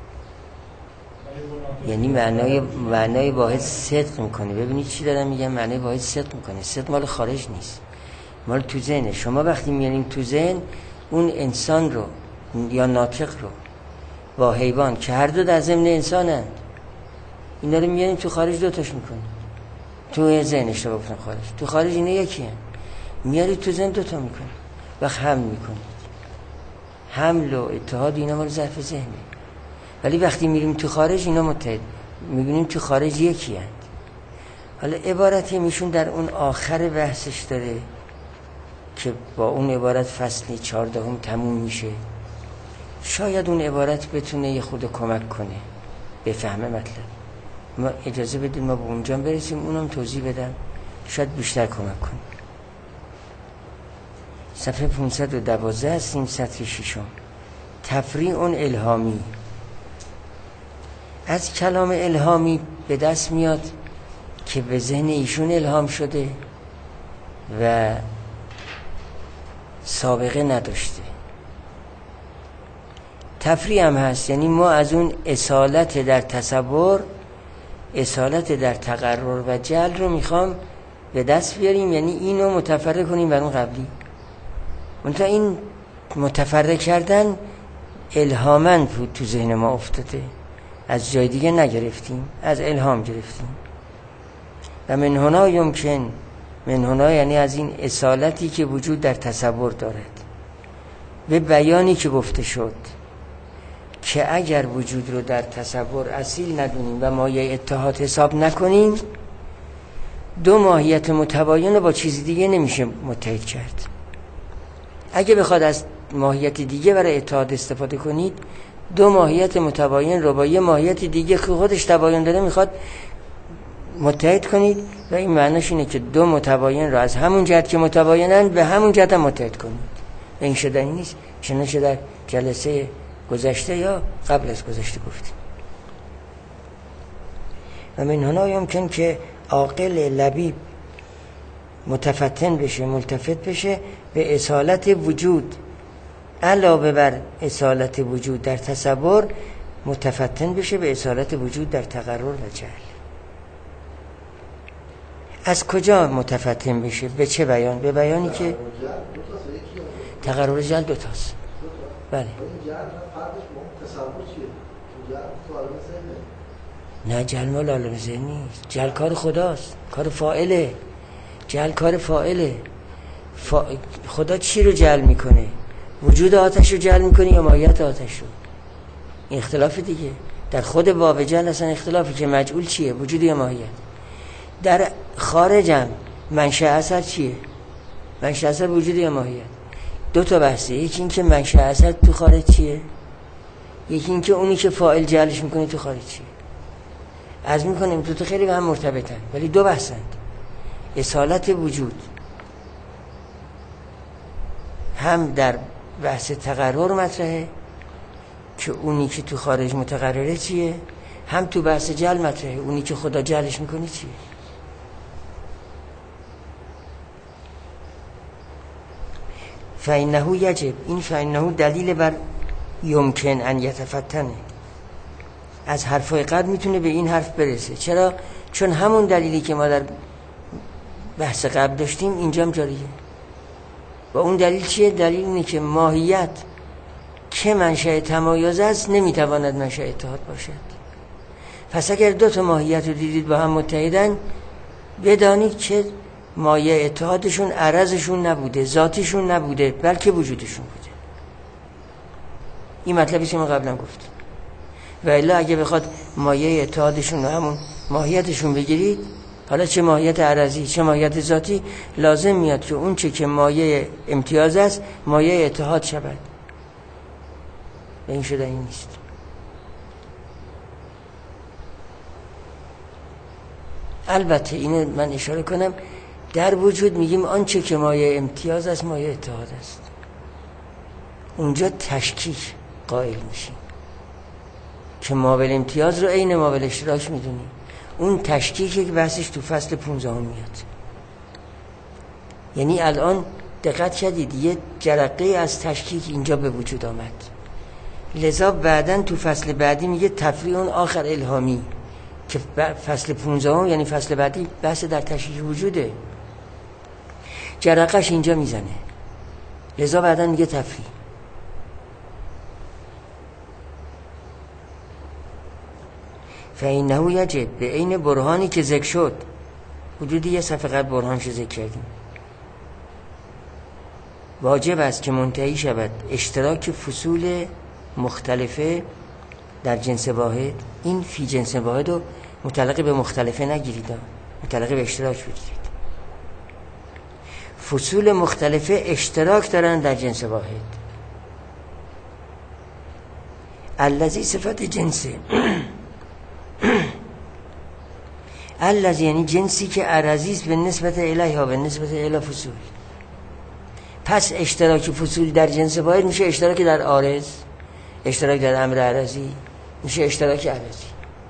یعنی معنای معنای واحد صدق میکنه. ببینید چی دارم میگم، معنای واحد صدق میکنه. صدق مال خارج نیست، مال تو ذهنه. شما وقتی میاریم تو ذهن اون انسان رو یا ناطق رو با حیوان که هر دو در ضمن انسانند، اینا رو میاریم تو خارج دوتاش میکنیم. تو ذهن اشتباه گفتم خارج، تو خارج اینا یکی هم. میاری تو ذهن دوتا میکنیم و حمل میکنیم. حمل و اتحاد اینا مال ظرف ذهنه. ولی وقتی میریم تو خارج اینا متحد میبینیم تو خارج یکی هست. حالا عبارتی میشون در اون آخر بحثش داره که با اون عبارت فصل چهاردهم تموم میشه. شاید اون عبارت بتونه یه خود کمک کنه به فهم مطلب. ما اجازه بدید ما به اونجا برسیم، اونم توضیح بدم، شاید بیشتر کمک کنه. صفحه پانصد و دوازده هستیم، سطر ششم. تفریع الهامی. از کلام الهامی به دست میاد که به ذهن ایشون الهام شده و سابقه نداشته. تفریع هم هست، یعنی ما از اون اصالت در تصور، اصالت در تقرر و جعل رو میخوام به دست بیاریم، یعنی اینو متفرق کنیم بر اون قبلی. منتها این متفرق کردن الهاماً تو ذهن ما افتاده، از جای دیگه نگرفتیم، از الهام گرفتیم. و من هنا یمکن، من هنا یعنی از این اصالتی که وجود در تصور دارد، به بیانی که گفته شد که اگر وجود رو در تصور اصیل ندونیم و مایه اتحاد حساب نکنیم، دو ماهیت متباین رو با چیز دیگه نمیشه متحد کرد. اگه بخواد از ماهیت دیگه برای اتحاد استفاده کنید، دو ماهیت متباین رو با یه ماهیت دیگه که خودش تباین داره میخواد متحد کنید و این معنیش اینه که دو متباین رو از همون جهت که متباینن به همون جهت هم متحد کنید. و این شدنی نیست، چنانچه در جلسه گذشته یا قبل از گذشته گفتیم. و من هنا یمکن که عاقل لبیب متفتن بشه، ملتفت بشه به اصالت وجود، علاوه بر اصالت وجود در تصور، متفتن بشه به اصالت وجود در تقرر و جهل. از کجا متفتن بشه؟ به چه بیان؟ به بیانی که تقرر جهل دو تاست. بله. نه جهل مال عالم ذهن نیست، جهل کار خداست، کار فاعله. جهل کار فاعله. فا... خدا چی رو جهل میکنه؟ وجود آتش رو جهل میکنه یا ماهیت آتش رو؟ این اختلاف دیگه. در خود باب جهل اصلا اختلافی که مجعول چیه؟ وجود یا ماهیت. در خارجم منشأ اثر چیه؟ منشأ اثر وجود یا ماهیت. دو تا بحثه، یکی این که منشأ اثر تو خارج چیه، یکی این که اونی که فاعل جهلش میکنه تو خارج چیه. عرض میکنیم دو تا خیلی به هم مرتبطن ولی دو بحثند. اصالت وجود هم در بحث تقرر مطرحه که اونی که تو خارج متقرره چیه، هم تو بحث جهل مطرحه اونی که خدا جهلش میکنه چیه. فإنه یجب، این فإنه دلیل بر یمکن ان یتفتنه. از حرفای قبل میتونه به این حرف برسه. چرا؟ چون همون دلیلی که ما در بحث قبل داشتیم اینجام جاریه. و اون دلیل چیه؟ دلیل اینه که ماهیت که منشأ تمایز است نمیتواند منشأ اتحاد باشد. پس اگر دو تا ماهیت رو دیدید با هم متحدن، بدانید که مایه اتحادشون عرضشون نبوده، ذاتشون نبوده، بلکه وجودشون بوده. این مطلبی که ما قبلا گفتیم. و الا اگه بخواد مایه اتحادشون رو همون ماهیتشون بگیرید، حالا چه ماهیت عرضی چه ماهیت ذاتی، لازم میاد که اون چه که مایه امتیاز است مایه اتحاد شود. و این شده این نیست. البته اینو من اشاره کنم، در وجود میگیم آنچه که مایه امتیاز است مایه اتحاد است. اونجا تشکیک قائل میشیم که مابل امتیاز رو عین مابل اشتراک میدونیم. اون تشکیکی که بحثش تو فصل پونزدهم میاد. یعنی الان دقت کردید یه جرقه از تشکیک اینجا به وجود آمد. لذا بعدن تو فصل بعدی میگه تفریع آخر الهامی که فصل پونزدهم یعنی فصل بعدی بحث در تشکیک وجوده. جرقش اینجا میزنه. لذا بعدن میگه تفریع. فإنه یجب، به عین برهانی که ذکر شد. حدودی یه صفحه قبل برهانش ذکر کردیم. واجب است که منتهی شود اشتراک فصول مختلفه در جنس واحد. این فی جنس واحد رو متعلق به مختلفه نگیرید، متعلق به اشتراک بگیرید. فصول مختلفه اشتراک دارن در جنس واحد. الذی صفت جنسه الذی یعنی جنسی که عرضیست به نسبت الیها، به نسبت الی فصول. پس اشتراک فصول در جنس واحد میشه اشتراک در عارض، اشتراک در امر عرضی، میشه اشتراک عرضی.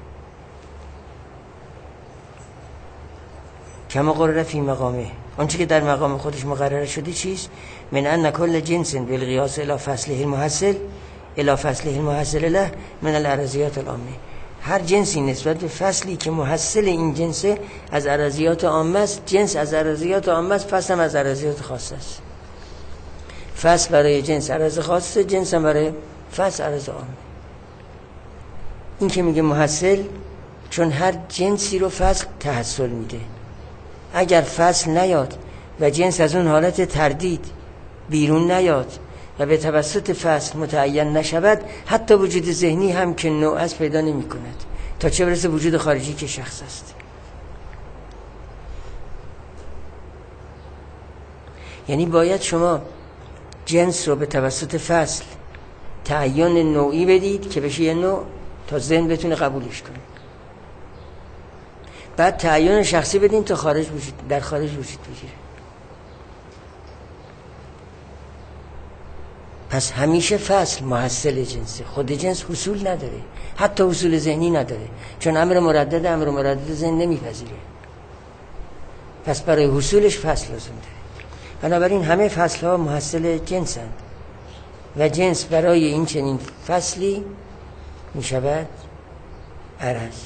کما قرر فی مقامه، آنچه که در مقام خودش مقرر شده چیست؟ من ان کل جنس بالقیاس الی فصله المحصل الی فصله المحصل له من الارضیات العامه. هر جنسی نسبت به فصلی که محصل این جنسه از ارضیات عامه است. جنس از ارضیات عامه است، فصل هم از ارضیات خاصه است. فصل برای جنس عرض خاصه، جنس هم برای فصل عرض عامه. این که میگه محصل چون هر جنسی رو فصل تحصل میده. اگر فصل نیاد و جنس از اون حالت تردید بیرون نیاد و به توسط فصل متعین نشود، حتی وجود ذهنی هم که نوع از پیدا نمی کند، تا چه برسه وجود خارجی که شخص است. یعنی باید شما جنس رو به توسط فصل تعین نوعی بدید که بشه یه نوع تا ذهن بتونه قبولش کنه. بعد تعین شخصی بدین تا خارج وجود در خارج وجود بگیره. پس همیشه فصل محصل جنسه، خود جنس حصول نداره، حتی حصول ذهنی نداره، چون امر مردد امر مردد ذهن نمیپذیره. پس برای حصولش فصل لازم داره. بنابراین همه فصل ها محصل جنسند و جنس برای این چنین فصلی می شود عرض.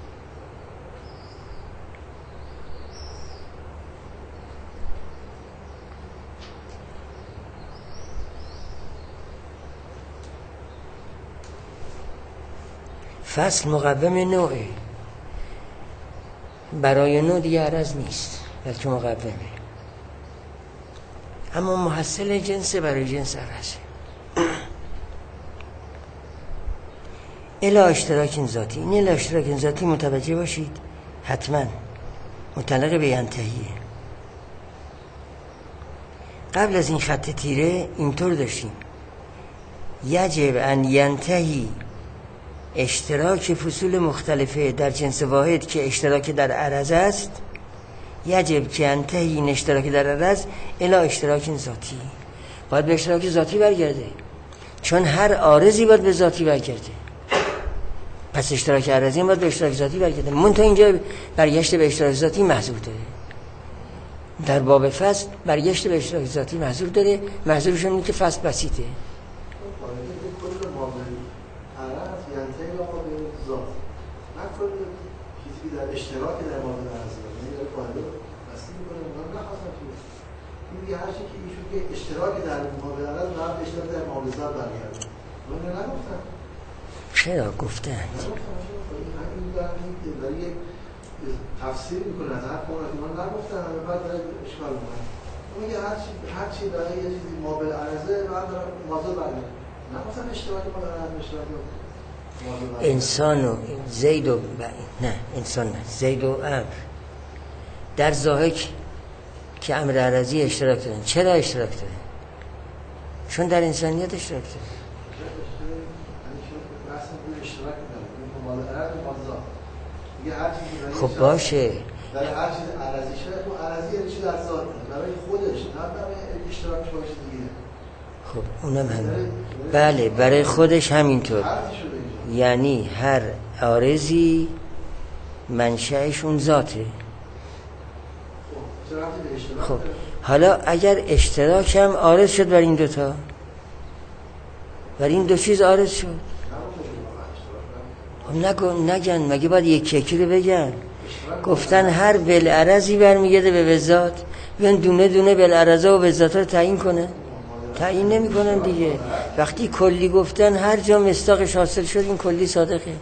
فصل مقوم نوعه، برای نوع دیگه عرض نیست بلکه مقومه، اما محصل جنس برای جنس عرضه. الا اشتراک ذاتی، این الا اشتراک ذاتی متوجه باشید حتما متعلق به ینتهیه. قبل از این خط تیره اینطور داشتیم یجب ان ینتهی اشتراک فصول مختلفه در جنس واحد که اشتراک در عرض است، یجب که ینتهی این اشتراک در عرض الی اشتراک ذاتی، باید به اشتراک ذاتی برگرده، چون هر عارضی باید به ذاتی برگرده. پس اشتراک عرضی باید به اشتراک ذاتی برگرده. منتها اینجا برگشت به اشتراک ذاتی محظور داره. در باب فصل برگشت به اشتراک ذاتی محظور داره. محظورش اینه که فصل بسیطه. اشتراک در مورد عرض یعنی داره فایده بسته میکنه اونها نخواستن توی این دیگه هر چی که ایشون که اشتراک در مورد عرض باید اشتراک در مورد ذات برگرده. اونها نگفتن. چرا گفتن؟ نگفتن. این داره یک تفسیر میکنه از هر قول ایمان نگفتن و بعد داره اشکال میکنه. اون یه هر چی هر چی برای یه چیزی مابع عرضه بعد داره مازه برگرده. نگفتن اشتراک مابع عرض اشتراک انسان و زید و نه انسان نه زید و امر در ضاحک که امر عرضی اشتراک دارن. چرا اشتراک دارن؟ چون در انسانیت اشتراک دارن. خب باشه برای هر چیز عرضی شده تو عرضی یعنی چی در ذات برای خودش نه برای اشتراک باشه دیگه. خب اونم همین. بله برای خودش همینطور، یعنی هر عارضی منشأش اون ذاته. خب حالا اگر اشتراک هم عارض شد بر این دوتا، بر این دو چیز عارض شد، خب نگن نگن مگه باید یک یکی رو بگن؟ گفتن هر بالعرضی برمیگرده به وزات، بیان دونه دونه بالعرضا و وزاتا رو تعیین کنه. تعیین نمی کنن دیگه. وقتی کلی گفتن هر جا مصداقش حاصل شد این کلی صادقه.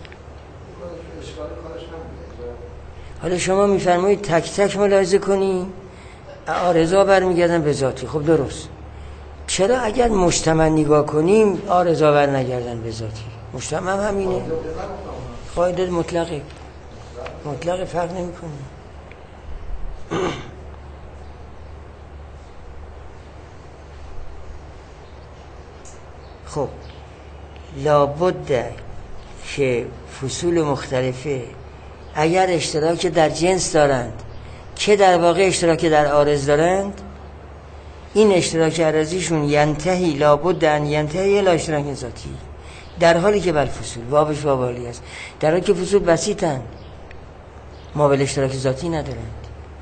حالا شما میفرمایید تک تک ملاحظه کنی عارضا برمیگردن به ذاتی. خب درست. چرا اگر مجتمع نگاه کنیم عارضا بر نگردن به ذاتی؟ مجتمع هم همینه، قاعده مطلقه، مطلق فرق نمی کنه. خب لابد که فصول مختلفه اگر اشتراک در جنس دارند که در واقع اشتراک در عارض دارند، این اشتراک عرضیشون ینتهی لابد ان ینتهی الی اشتراک ذاتی، در حالی که بر فصول بابش بابالی است، در حالی که فصول بسیطن ما به اشتراک ذاتی ندارند.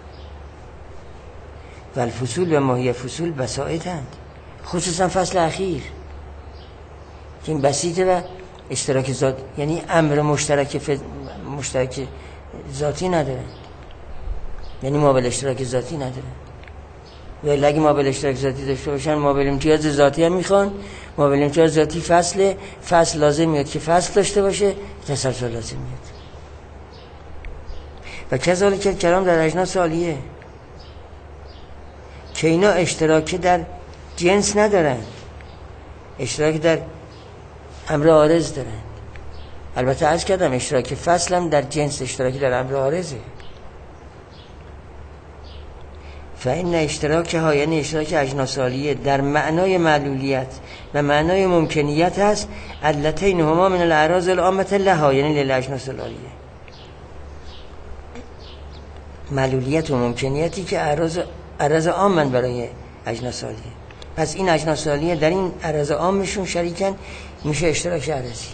و الفصول و ماهی فصول بسائطند، خصوصا فصل اخیر که این بسیطه و اشتراک ذات یعنی امر مشترک ف... مشترک ذاتی ندارند، یعنی ما به اشتراک ذاتی ندارند. ولی اگه ما به اشتراک ذاتی داشته باشن ما به امتیاز ذاتی هم میخوان، ما به امتیاز ذاتی فصل فصل لازم میاد که فصل داشته باشه، تسلسل لازم میاد. و کذالک که کلام در اجناس عالیه که اینا اشتراک در جنس ندارن، اشتراک در امر عارض دارن. البته عرض کردم اشتراک فصل هم در جنس اشتراکی در امر عارضه. فإن اشتراک ها یعنی اشتراک اجناس عالیه در معنای معلولیت و معنای ممکنیت هست علتین هما من الاعراض العامة لها یعنی للاجناس العالیه. معلولیت و ممکنیتی که اعراض اعراض عامن برای اجناس عالیه. پس این اجناس عالیه در این اعراض عامشون شریکن، میشه اشتراک عرضی.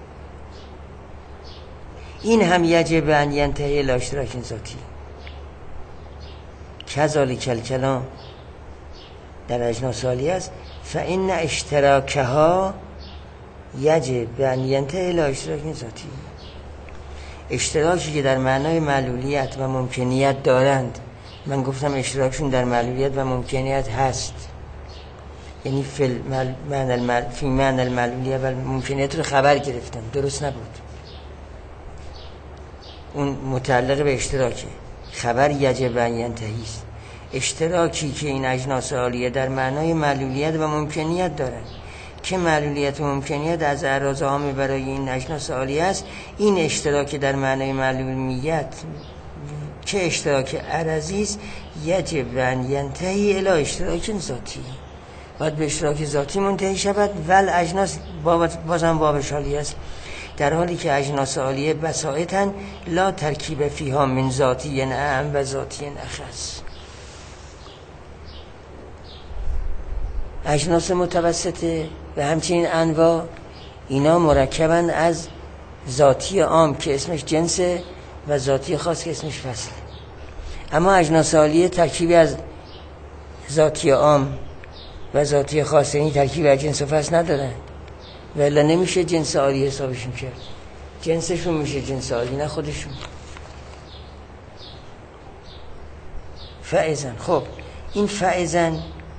این هم یجب ان ینتهی الی اشتراک ذاتی. کذالک الکلام در اجناس عالیه است. فإن اشتراکها یجب ان ینتهی الی اشتراک ذاتی. اشتراکی که در معنای معلولیت و ممکنیت دارند، من گفتم اشتراکشون در معلولیت و ممکنیت هست، یعنی فی معنی المعلولیت و ممکنیت رو خبر گرفتم، درست نبود، اون متعلق به اشتراکه. خبر یجب ان ینتهی است. اشتراکی که این اجناس عالیه در معنای معلولیت و ممکنیت دارند که معلولیت و ممکنیت از اعراض عامه برای این اجناس عالیه است، این اشتراک در معنای معلولیت که اشتراک عرضی است یجب ان ینتهی الی اشتراک ذاتی، باید به اشتراک ذاتی منتهی شود. ول اجناس بازم بابش عالیه است، در حالی که اجناس عالیه بساطن لا ترکیب فیها من ذاتی اعم و ذاتی اخص. اجناس متوسطه و همچنین انواع اینا مرکبن از ذاتی عام که اسمش جنسه و ذاتی خاص که اسمش فصله. اما اجناس عالیه ترکیبی از ذاتی عام و ذاتی خاص، یعنی ترکیب از جنس و فصل ندارن، ولی نمیشه جنس عالی حسابشون کرد. جنسشون میشه جنس عالی، نه خودشون. فائزن، خب این فائزن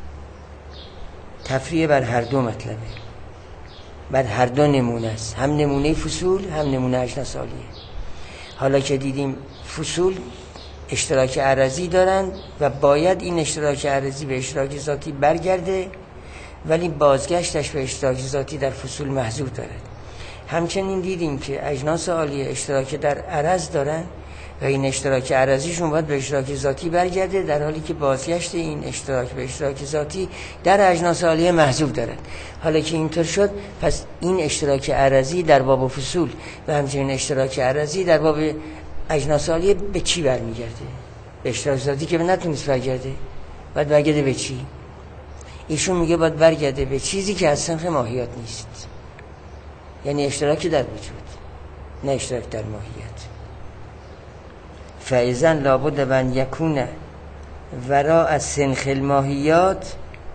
تفریع بر هر دو مطلبه، بر هر دو نمونه است، هم نمونه فصول هم نمونه اجناس عالیه. حالا که دیدیم فصول اشتراک عرضی دارن و باید این اشتراک عرضی به اشتراک ذاتی برگرده، ولی بازگشتش به اشتراک ذاتی در فصول محذور دارد. همچنین دیدیم که اجناس عالیه اشتراک در عرض دارن و این اشتراک عرضیشون باید به اشتراک ذاتی برگرده، در حالی که بازگشت این اشتراک به اشتراک ذاتی در اجناس عالیه محذوف دارد. حالا که اینطور شد، پس این اشتراک عرضی در باب فصول و همچنین اشتراک عرضی در باب اجناس عالیه به چی برمیگرده؟ به اشتراک ذاتی که نتونست برگرده، باید برگرده به چی؟ ایشون میگه باید برگرده به چیزی که از صنف ماهیت نیست، یعنی اشتراکی در وجود، نه اشتراک در ماهیت. فایزن لابد من یکونه ورا از سنخ الماهیات.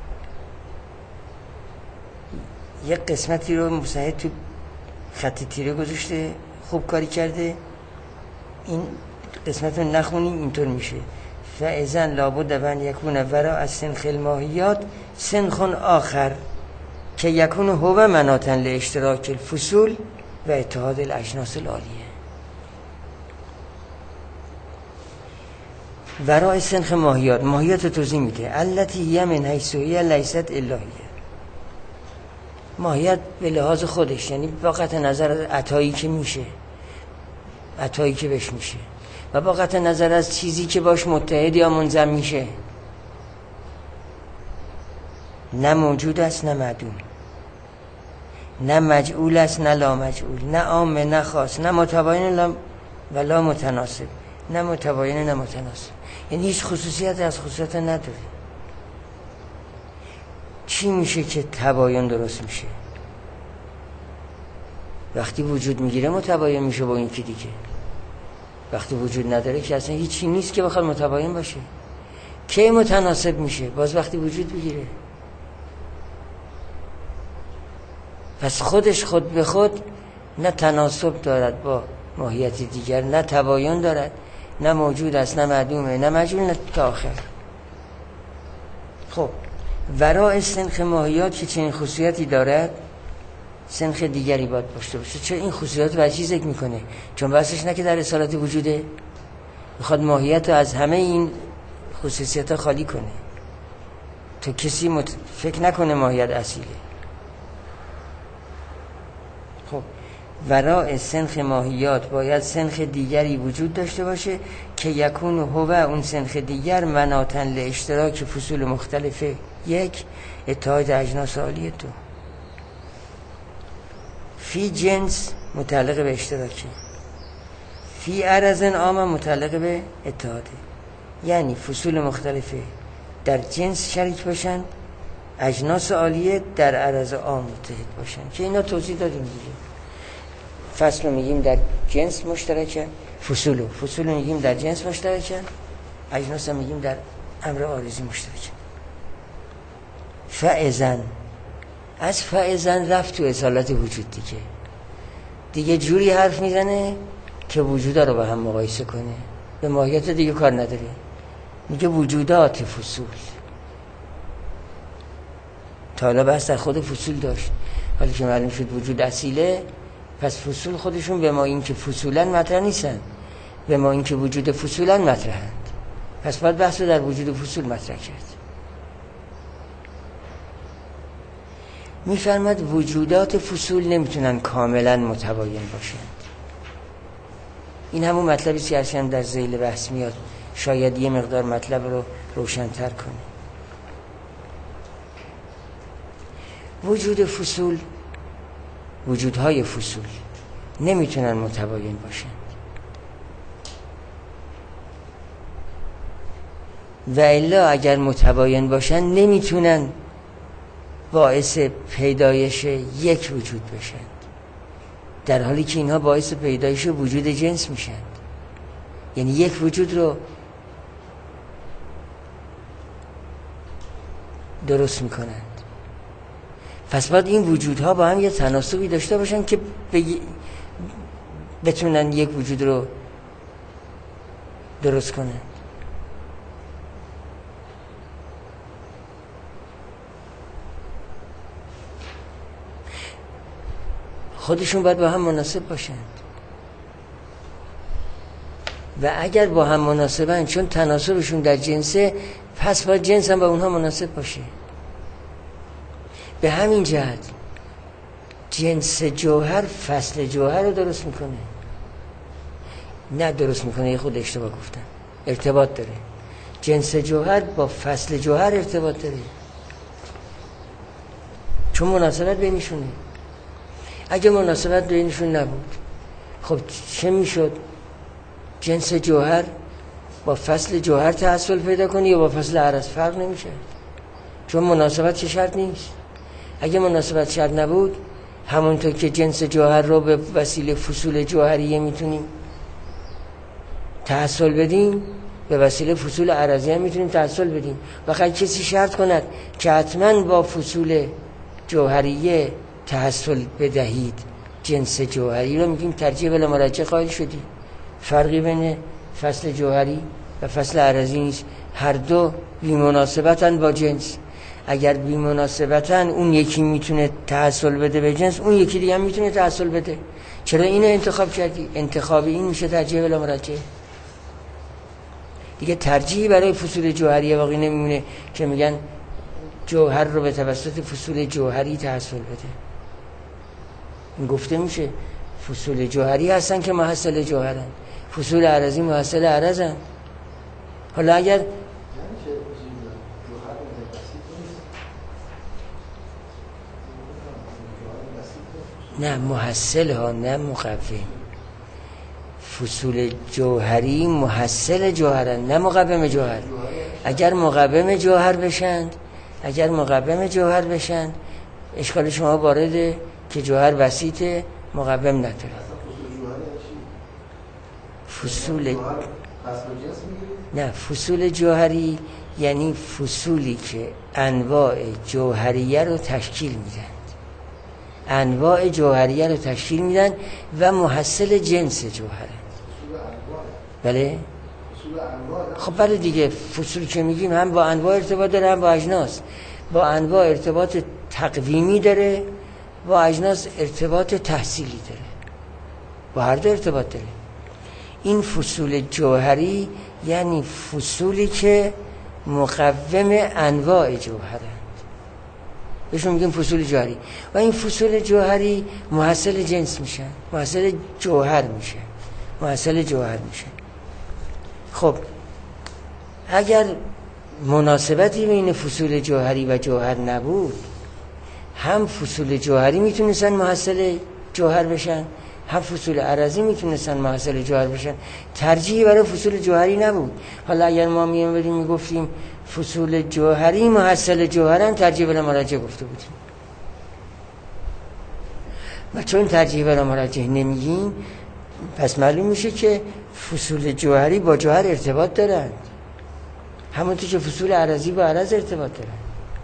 یک قسمتی رو مساعد تو خط تیره گذاشته، خوب کاری کرده، این قسمت رو نخونیم اینطور میشه. فایزن لابد من یکونه ورا از سنخ الماهیات سنخون آخر که یکون هو مناطن لاشتراک الفصول و اتحاد الاجناس العالیه. ورای سنخ ماهیات، ماهیات توضیح میده. التی هی من حیث هی لیست الهیه. ماهیت به لحاظ خودش، یعنی با قطع نظر از عطایی که میشه، عطایی که بهش میشه، و با قطع نظر از چیزی که باش متحد یا منضم میشه، نه موجود است نه معدوم، نه مجعول است نه لا مجعول، نه عام نه خاص، نه متباین و لا متناسب، نه متباین نه متناسب، یعنی هیچ خصوصیت از خصوصیت نداره. چی میشه که تباین درست میشه؟ وقتی وجود میگیره متباین میشه با این که دیگه. وقتی وجود نداره که اصلا هیچی نیست که بخواد متباین باشه. کی متناسب میشه؟ باز وقتی وجود بگیره. پس خودش خود به خود نه تناسب دارد با ماهیت دیگر، نه تباین دارد، نه موجود است نه معدومه نه مجعول نه تا آخر. خب ورای سنخ ماهیات که چنین خصوصیتی دارد، سنخ دیگری باید باشه باشه. چرا این خصوصیات رو چی ذکر میکنه؟ چون بحثش نه که در اصالت وجوده، میخواد ماهیت رو از همه این خصوصیت خالی کنه تا کسی مت... فکر نکنه ماهیت اصیله. خب وراء سنخ ماهیات باید سنخ دیگری وجود داشته باشه که یکون هو اون سنخ دیگر مناطن لاشتراک فصول مختلفه. یک، اتحاد اجناس عالیه. دو، فی جنس متعلق به اشتراکی، فی عرض عام متعلق به اتحاده. یعنی فصول مختلفه در جنس شریک باشن، اجناس عالیه در عرض عام متحد باشن که اینا توضیح دادیم دیگه. فصل رو میگیم در جنس مشترکه، فصول رو فصول رو میگیم در جنس مشترکه، اجناس رو میگیم در امر عارضی مشترکه. فاذن، از فاذن رفت تو اصالت وجود دیگه. دیگه جوری حرف میزنه که وجودا رو با هم مقایسه کنه، به ماهیت دیگه کار نداره. میگه وجودات فصول. تا حالا بحث در خود فصول داشت، ولی که معلوم شد وجود اصیله، پس فصول خودشون به ما این که فصولن مطرح نیستن، به ما این که وجود فصولن مطرحند. پس باید بحث رو در وجود فصول مطرح کرد. میفرماد وجودات فصول نمیتونن کاملا متباین باشند. این همون مطلبی که هرچند در ذیل بحث میاد، شاید یه مقدار مطلب رو روشن‌تر کنه. وجود فصول، وجودهای فصول نمیتونن متباین باشند و الا اگر متباین باشن نمیتونن باعث پیدایش یک وجود بشند، در حالی که اینها باعث پیدایش وجود جنس میشند. یعنی یک وجود رو درست میکنند. پس باید این وجودها با هم یه تناسبی داشته باشن که بگی... بتونن یک وجود رو درست کنند. خودشون باید با هم مناسب باشند و اگر با هم مناسبن، چون تناسبشون در جنسه، پس باید جنس هم با اونها مناسب باشه. به همین جهت جنس جوهر فصل جوهر رو درست میکنه، نه درست میکنه، یه خود اشتباه گفتم، ارتباط داره. جنس جوهر با فصل جوهر ارتباط داره، چون مناسبت بینشونه. اگه مناسبت بینشون نبود، خب چه میشد؟ جنس جوهر با فصل جوهر تحصل پیدا کنی یا با فصل عرض؟ فرق نمیشه، چون مناسبت چه شرط نیست. اگه مناسبت شرط نبود، همونطور که جنس جوهر رو به وسیله فصول جوهریه میتونیم تحصل بدیم، به وسیله فصول عرضی هم میتونیم تحصل بدیم. وقتی کسی شرط کند که حتما با فصول جوهریه تحصل بدهید جنس جوهری رو، میگیم ترجیح بلا مرجح قائل شدی. فرقی بین فصل جوهری و فصل عرضی نیست، هر دو بی مناسبتن با جنس. اگر بی مناسبتن، اون یکی میتونه تحصل بده به جنس، اون یکی دیگه هم میتونه تحصل بده. چرا اینو انتخاب کردی؟ انتخاب این میشه ترجیح بلا مرجح. دیگه ترجیحی برای فصول جوهری باقی نمیمونه که میگن جوهر رو به توسط فصول جوهری تحصل بده. این گفته میشه فصول جوهری هستن که محصل جوهرن، فصول عرضی محصل عرضن. حالا اگر نه محصل ها، نه مقوم. فصول جوهری محصل جوهرن، نه مقوم جوهر. اگر مقوم جوهر بشند، اگر مقوم جوهر بشند، اشکال شما وارده که جوهر وسیطه، مقوم نداره. فصول نه فصول جوهری یعنی فصولی که انواع جوهریه رو تشکیل میدن، انواع جوهریه رو تشکیل میدن و محصل جنس جوهره. بله؟ خب بله دیگه، فصول که میگیم هم با انواع ارتباط داره، هم با اجناس. با انواع ارتباط تقویمی داره، با اجناس ارتباط تحصیلی داره، با هر دو ارتباط داره. این فصول جوهری یعنی فصولی که مقوم انواع جوهرند. بهشون میگیم فصول جوهری. و این فصول جوهری محصل جنس میشن، محصل جوهر میشه، محصل جوهر میشه. خب اگر مناسبتی بین فصول جوهری و جوهر نبود، هم فصول جوهری میتونستن محصل جوهر بشن، هم فصول عرضی میتونستن محصل جوهر بشن. ترجیحی برای فصول جوهری نبود. حالا اگر ما میامدیم میگفتیم فصول جوهری محصل جوهرن، ترجیح برای مراجع گفته بودیم. و چون ترجیح برای مراجع نمیگیم، پس معلوم میشه که فصول جوهری با جوهر ارتباط دارن، همونطور که فصول عرضی با عرض ارتباط دارن.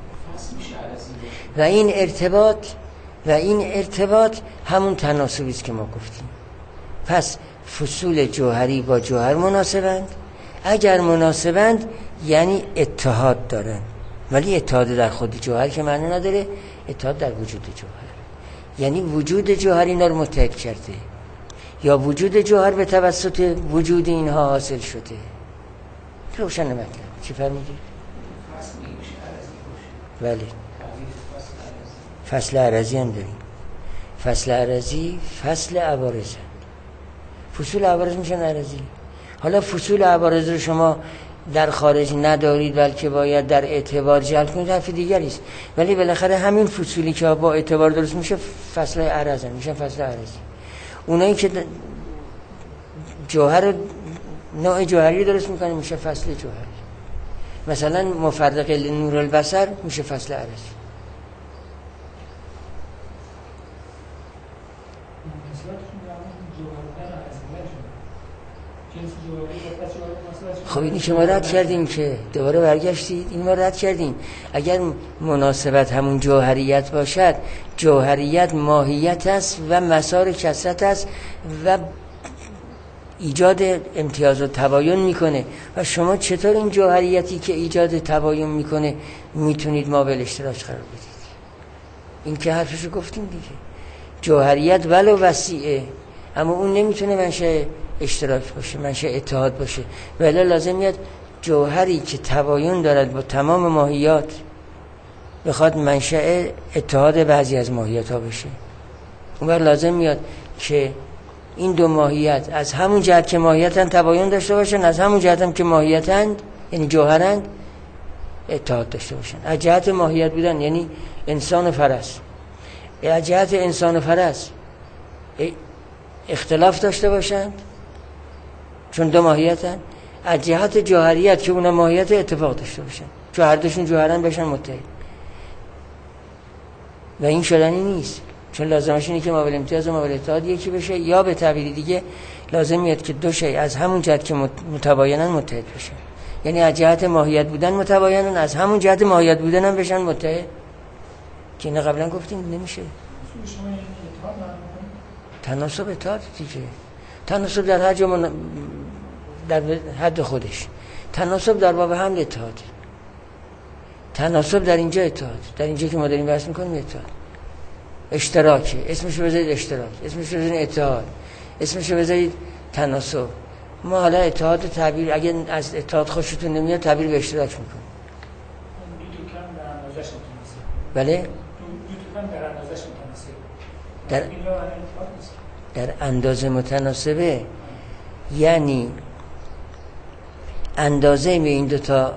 و این ارتباط و این ارتباط همون تناسبی است که ما گفتیم. پس فصول جوهری با جوهر مناسبند. اگر مناسبند یعنی اتحاد دارن، ولی اتحاد در خود جوهر که معنی نداره، اتحاد در وجود جوهر، یعنی وجود جوهر اینا رو متحد کرده، یا وجود جوهر به توسط وجود اینها حاصل شده. روشن مطلب. چی فرمودید؟ بله، فصل عرضی هم داریم. فصل عرضی فصل عوارض، فصول عوارض میشن عرضی. حالا فصول عوارض رو شما در خارج ندارید، بلکه باید در اعتبار جلب کنید، حرف دیگری است. ولی بالاخره همین فصولی که با اعتبار درست میشه فصل عرض هم میشن فصل عرضی. اونایی که جوهر نوع جوهری درست میکنه میشه فصل جوهری. مثلا مفرق نور البصر میشه فصل عرضی. خب اینی که ما رد کردیم، که دوباره برگشتید این ما رد کردیم. اگر مناسبت همون جوهریت باشد، جوهریت ماهیت است و مسار کثرت است و ایجاد امتیاز و تباین میکنه. و شما چطور این جوهریتی که ایجاد تباین میکنه میتونید مابل اشتراک قرار بدید؟ این که حرفشو گفتیم دیگه. جوهریت ولو وسیعه، اما اون نمیتونه منشأ اشتراک باشه، منشأ اتحاد باشه. ولی لازم میاد جوهری که تباین دارد با تمام ماهیات بخواد منشأ اتحاد بعضی از ماهیات ها بشه. اون وقت لازم میاد که این دو ماهیت از همون جهت که ماهیتن تباین داشته باشن، از همون جهت هم که ماهیتند یعنی جوهرند اتحاد داشته باشن. از جهت ماهیت بودن یعنی انسان و فرس، از جهت انسان و فرس اختلاف داشته باشند چون دو ماهیتن. از جهت جوهریت که اون ماهیت اتفاق داشته باشن، چون هر دوشون جوهرن بشن متحد. و این شدنی نیست، چون لازمش اینه که مابل امتیاز و مابل اتحاد یکی بشه، یا به تعبیر دیگه لازم میاد که دو شی از همون جهت که متباینن متحد بشن. یعنی از جهت ماهیت بودن متباینن، از همون جهت ماهیت بودن هم بشن متحد، که اینو قبلا گفتیم نمیشه. تناسب اتحاد دیگه، تناسب در هر جا من... در حد خودش. تناسب در باب حمل اتحاد، تناسب در اینجا اتحاد، در اینجا که ما داریم بحث میکنیم اتحاد. اشتراکه، اسمشو بذارید اشتراک، اسمشو بذارید اتحاد، اسمشو بذارید تناسب. ما حالا اتحاد تعبیر، اگه از اتحاد خوشتون نمیاد تعبیر به اشتراک میکنیم. بله؟ در در اندازه متناسبه، یعنی اندازه می این دوتا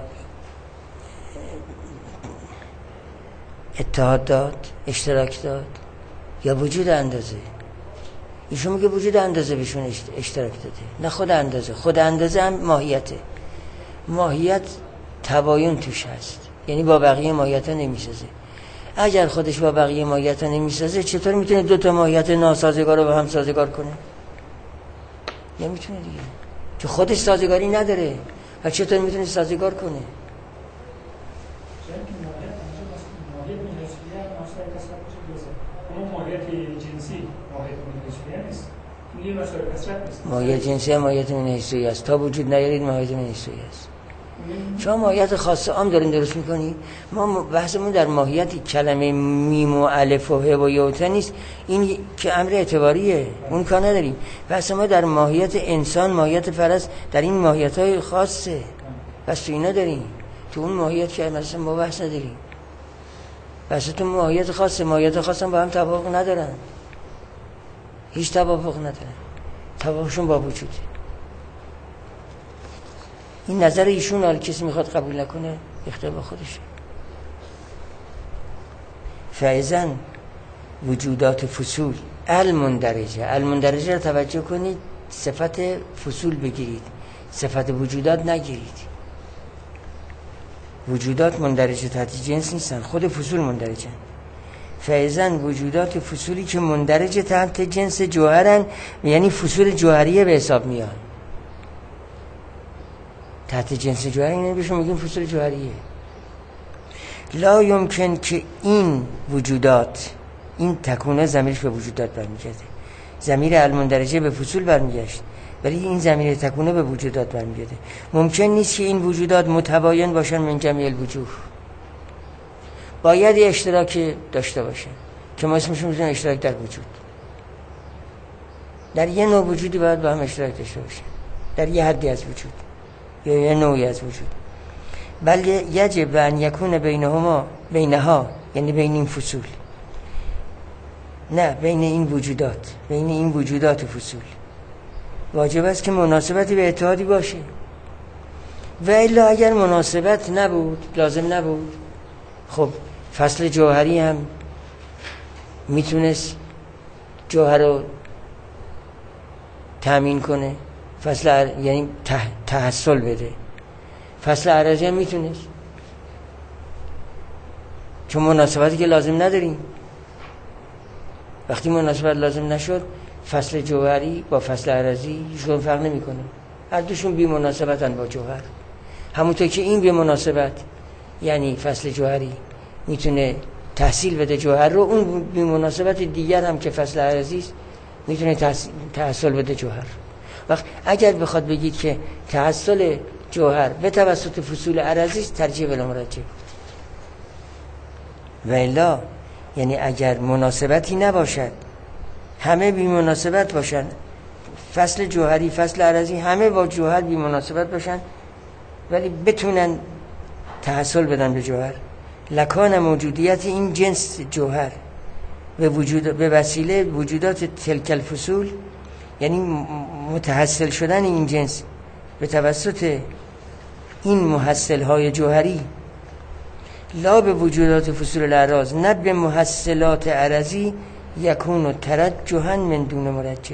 اتحاد داد، اشتراک داد، یا وجود اندازه. ایشون میگه وجود اندازه بهشون اشتراک داده، نه خود اندازه. خود اندازه هم ماهیته. ماهیت تباین توش هست، یعنی با بقیه ماهیت ها نمیسازه. اگر خودش با بقیه ماهیت ها نمیسازه، چطور میتونه دو تا ماهیت ناسازگار رو با هم سازگار کنه؟ نمیتونه دیگه، چون خودش سازگاری نداره. و چطور میتونه سازگار کنه؟ ماهیت جنسی هم ماهیت من حیثی است. تا وجود نیارید ماهیت من حیثی است. شما ماهیت خاص عام دارین درست میکنی. ما بحثمون در ماهیت کلمه میم و الف و ه و یوتا نیست، این که امر اعتباریه، اون کار نداریم. بحث ما در ماهیت انسان، ماهیت فرس، در این ماهیت های خاصه. بس تو اینا داریم، تو اون ماهیت که مثلا ما بحث نداریم. وسط ماهیت خاصه، ماهیت خاص هم با هم توافق ندارن، هیچ توافق ندارن، توافقشون با وجوده. این نظر ایشون، حالا کسی میخواد قبول نکنه اختیار با خودشه. فایزن وجودات فصول المندرجه، المندرجه رو توجه کنید، صفت فصول بگیرید، صفت وجودات نگیرید. وجودات مندرجه تحت جنس نیستن، خود فصول مندرجه. فایزن وجودات فصولی که مندرجه تحت جنس جوهرن، یعنی فصول جوهریه به حساب میان. تحت جنس جوهری، یعنی بهشون میگیم فصول جوهریه. لا یمکن که این وجودات، این تکونه ضمیرش به وجودات برمیگرده، ضمیر المندرجه به فصول برمیگشت، ولی این ضمیر تکونه به وجودات برمیگرده. ممکن نیست که این وجودات متباین باشن من جمیع الوجوه، باید اشتراک داشته باشن که ما اسمش میذاریم اشتراک در وجود. در یه نوع وجودی باید با هم اشتراک داشته باشن، در یه حدی از وجود یا یه نوعی از وجود. بل یجب ان یکون بینهما، بینها یعنی بین این فصول، نه بین این وجودات، بین این وجودات فصول واجب است که مناسبتی به اتحادی باشه. و الا اگر مناسبت نبود، لازم نبود، خب فصل جوهری هم میتونست جوهر رو تامین کنه، فصل عر... یعنی ته... تحصل بده. فصل عرضی هم میتونست، چون مناسبتی که لازم نداریم. وقتی مناسبت لازم نشد، فصل جوهری با فصل عرضی هیچکدوم فرق نمیکنه، هر دوشون بی مناسبتن با جوهر. همونطور که این بی مناسبت یعنی فصل جوهری میتونه تحصیل بده جوهر رو، اون بی مناسبت دیگر هم که فصل عرضی است میتونه تحصیل بده جوهر. وقت اگر بخواد بگید که تحصیل جوهر به توسط فصول عرضی است، ترجیح بلا مرجح بود. و الا یعنی اگر مناسبتی نباشد، همه بی مناسبت باشن، فصل جوهری فصل عرضی همه با جوهر بی مناسبت باشن ولی بتونن تحصل بدن به جوهر، لکان موجودیت این جنس جوهر به وجود به وسیله وجودات تلک الفصول، یعنی متحصل شدن این جنس به توسط این محصل های جوهری، لا به وجودات فصول الاعراض، نه به محصلات عرضی، یکون و ترجحن من دون مرجح.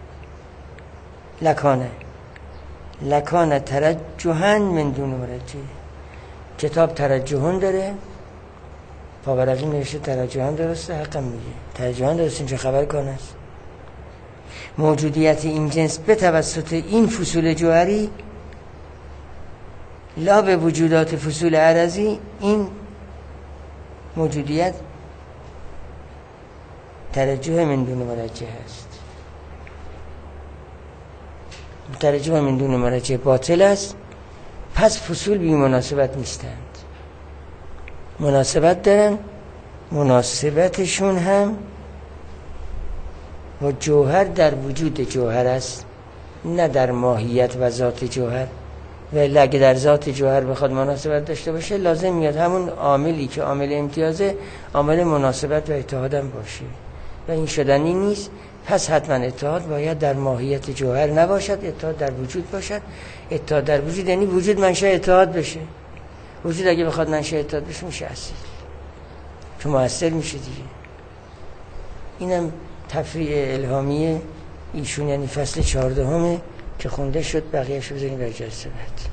لکانه لکانه ترجحن من دون مرجح. کتاب ترجحن داره، پاورقی نوشته ترجحن درسته، حقم میگه ترجحن درسته، این چه خبر کنه است. موجودیت این جنس به توسط این فصول جوهری، لا به وجودات فصول عرضی، این موجودیت ترجح من دون مرجح است. ترجح من دون مرجح باطل است، پس فصول بی مناسبت نیستند. مناسبت دارن، مناسبتشون هم و جوهر در وجود جوهر است، نه در ماهیت و ذات جوهر. ولی اگه در ذات جوهر بخواد مناسبت داشته باشه، لازم میاد همون عاملی که عامل امتیازه، عامل مناسبت و اتحاد هم باشه و این شدنی نیست. پس حتما اتحاد باید در ماهیت جوهر نباشد، اتحاد در وجود باشد. اتحاد در وجود یعنی وجود منشأ اتحاد بشه. وجود اگه بخواد منشأ اتحاد بشه میشه اصیل، چون مؤثر میشه دیگه. اینم تفریع الهامی ایشون، یعنی فصل چهاردهمه که خونده شد، بقیه‌شو بذاریم برای جلسه بعد.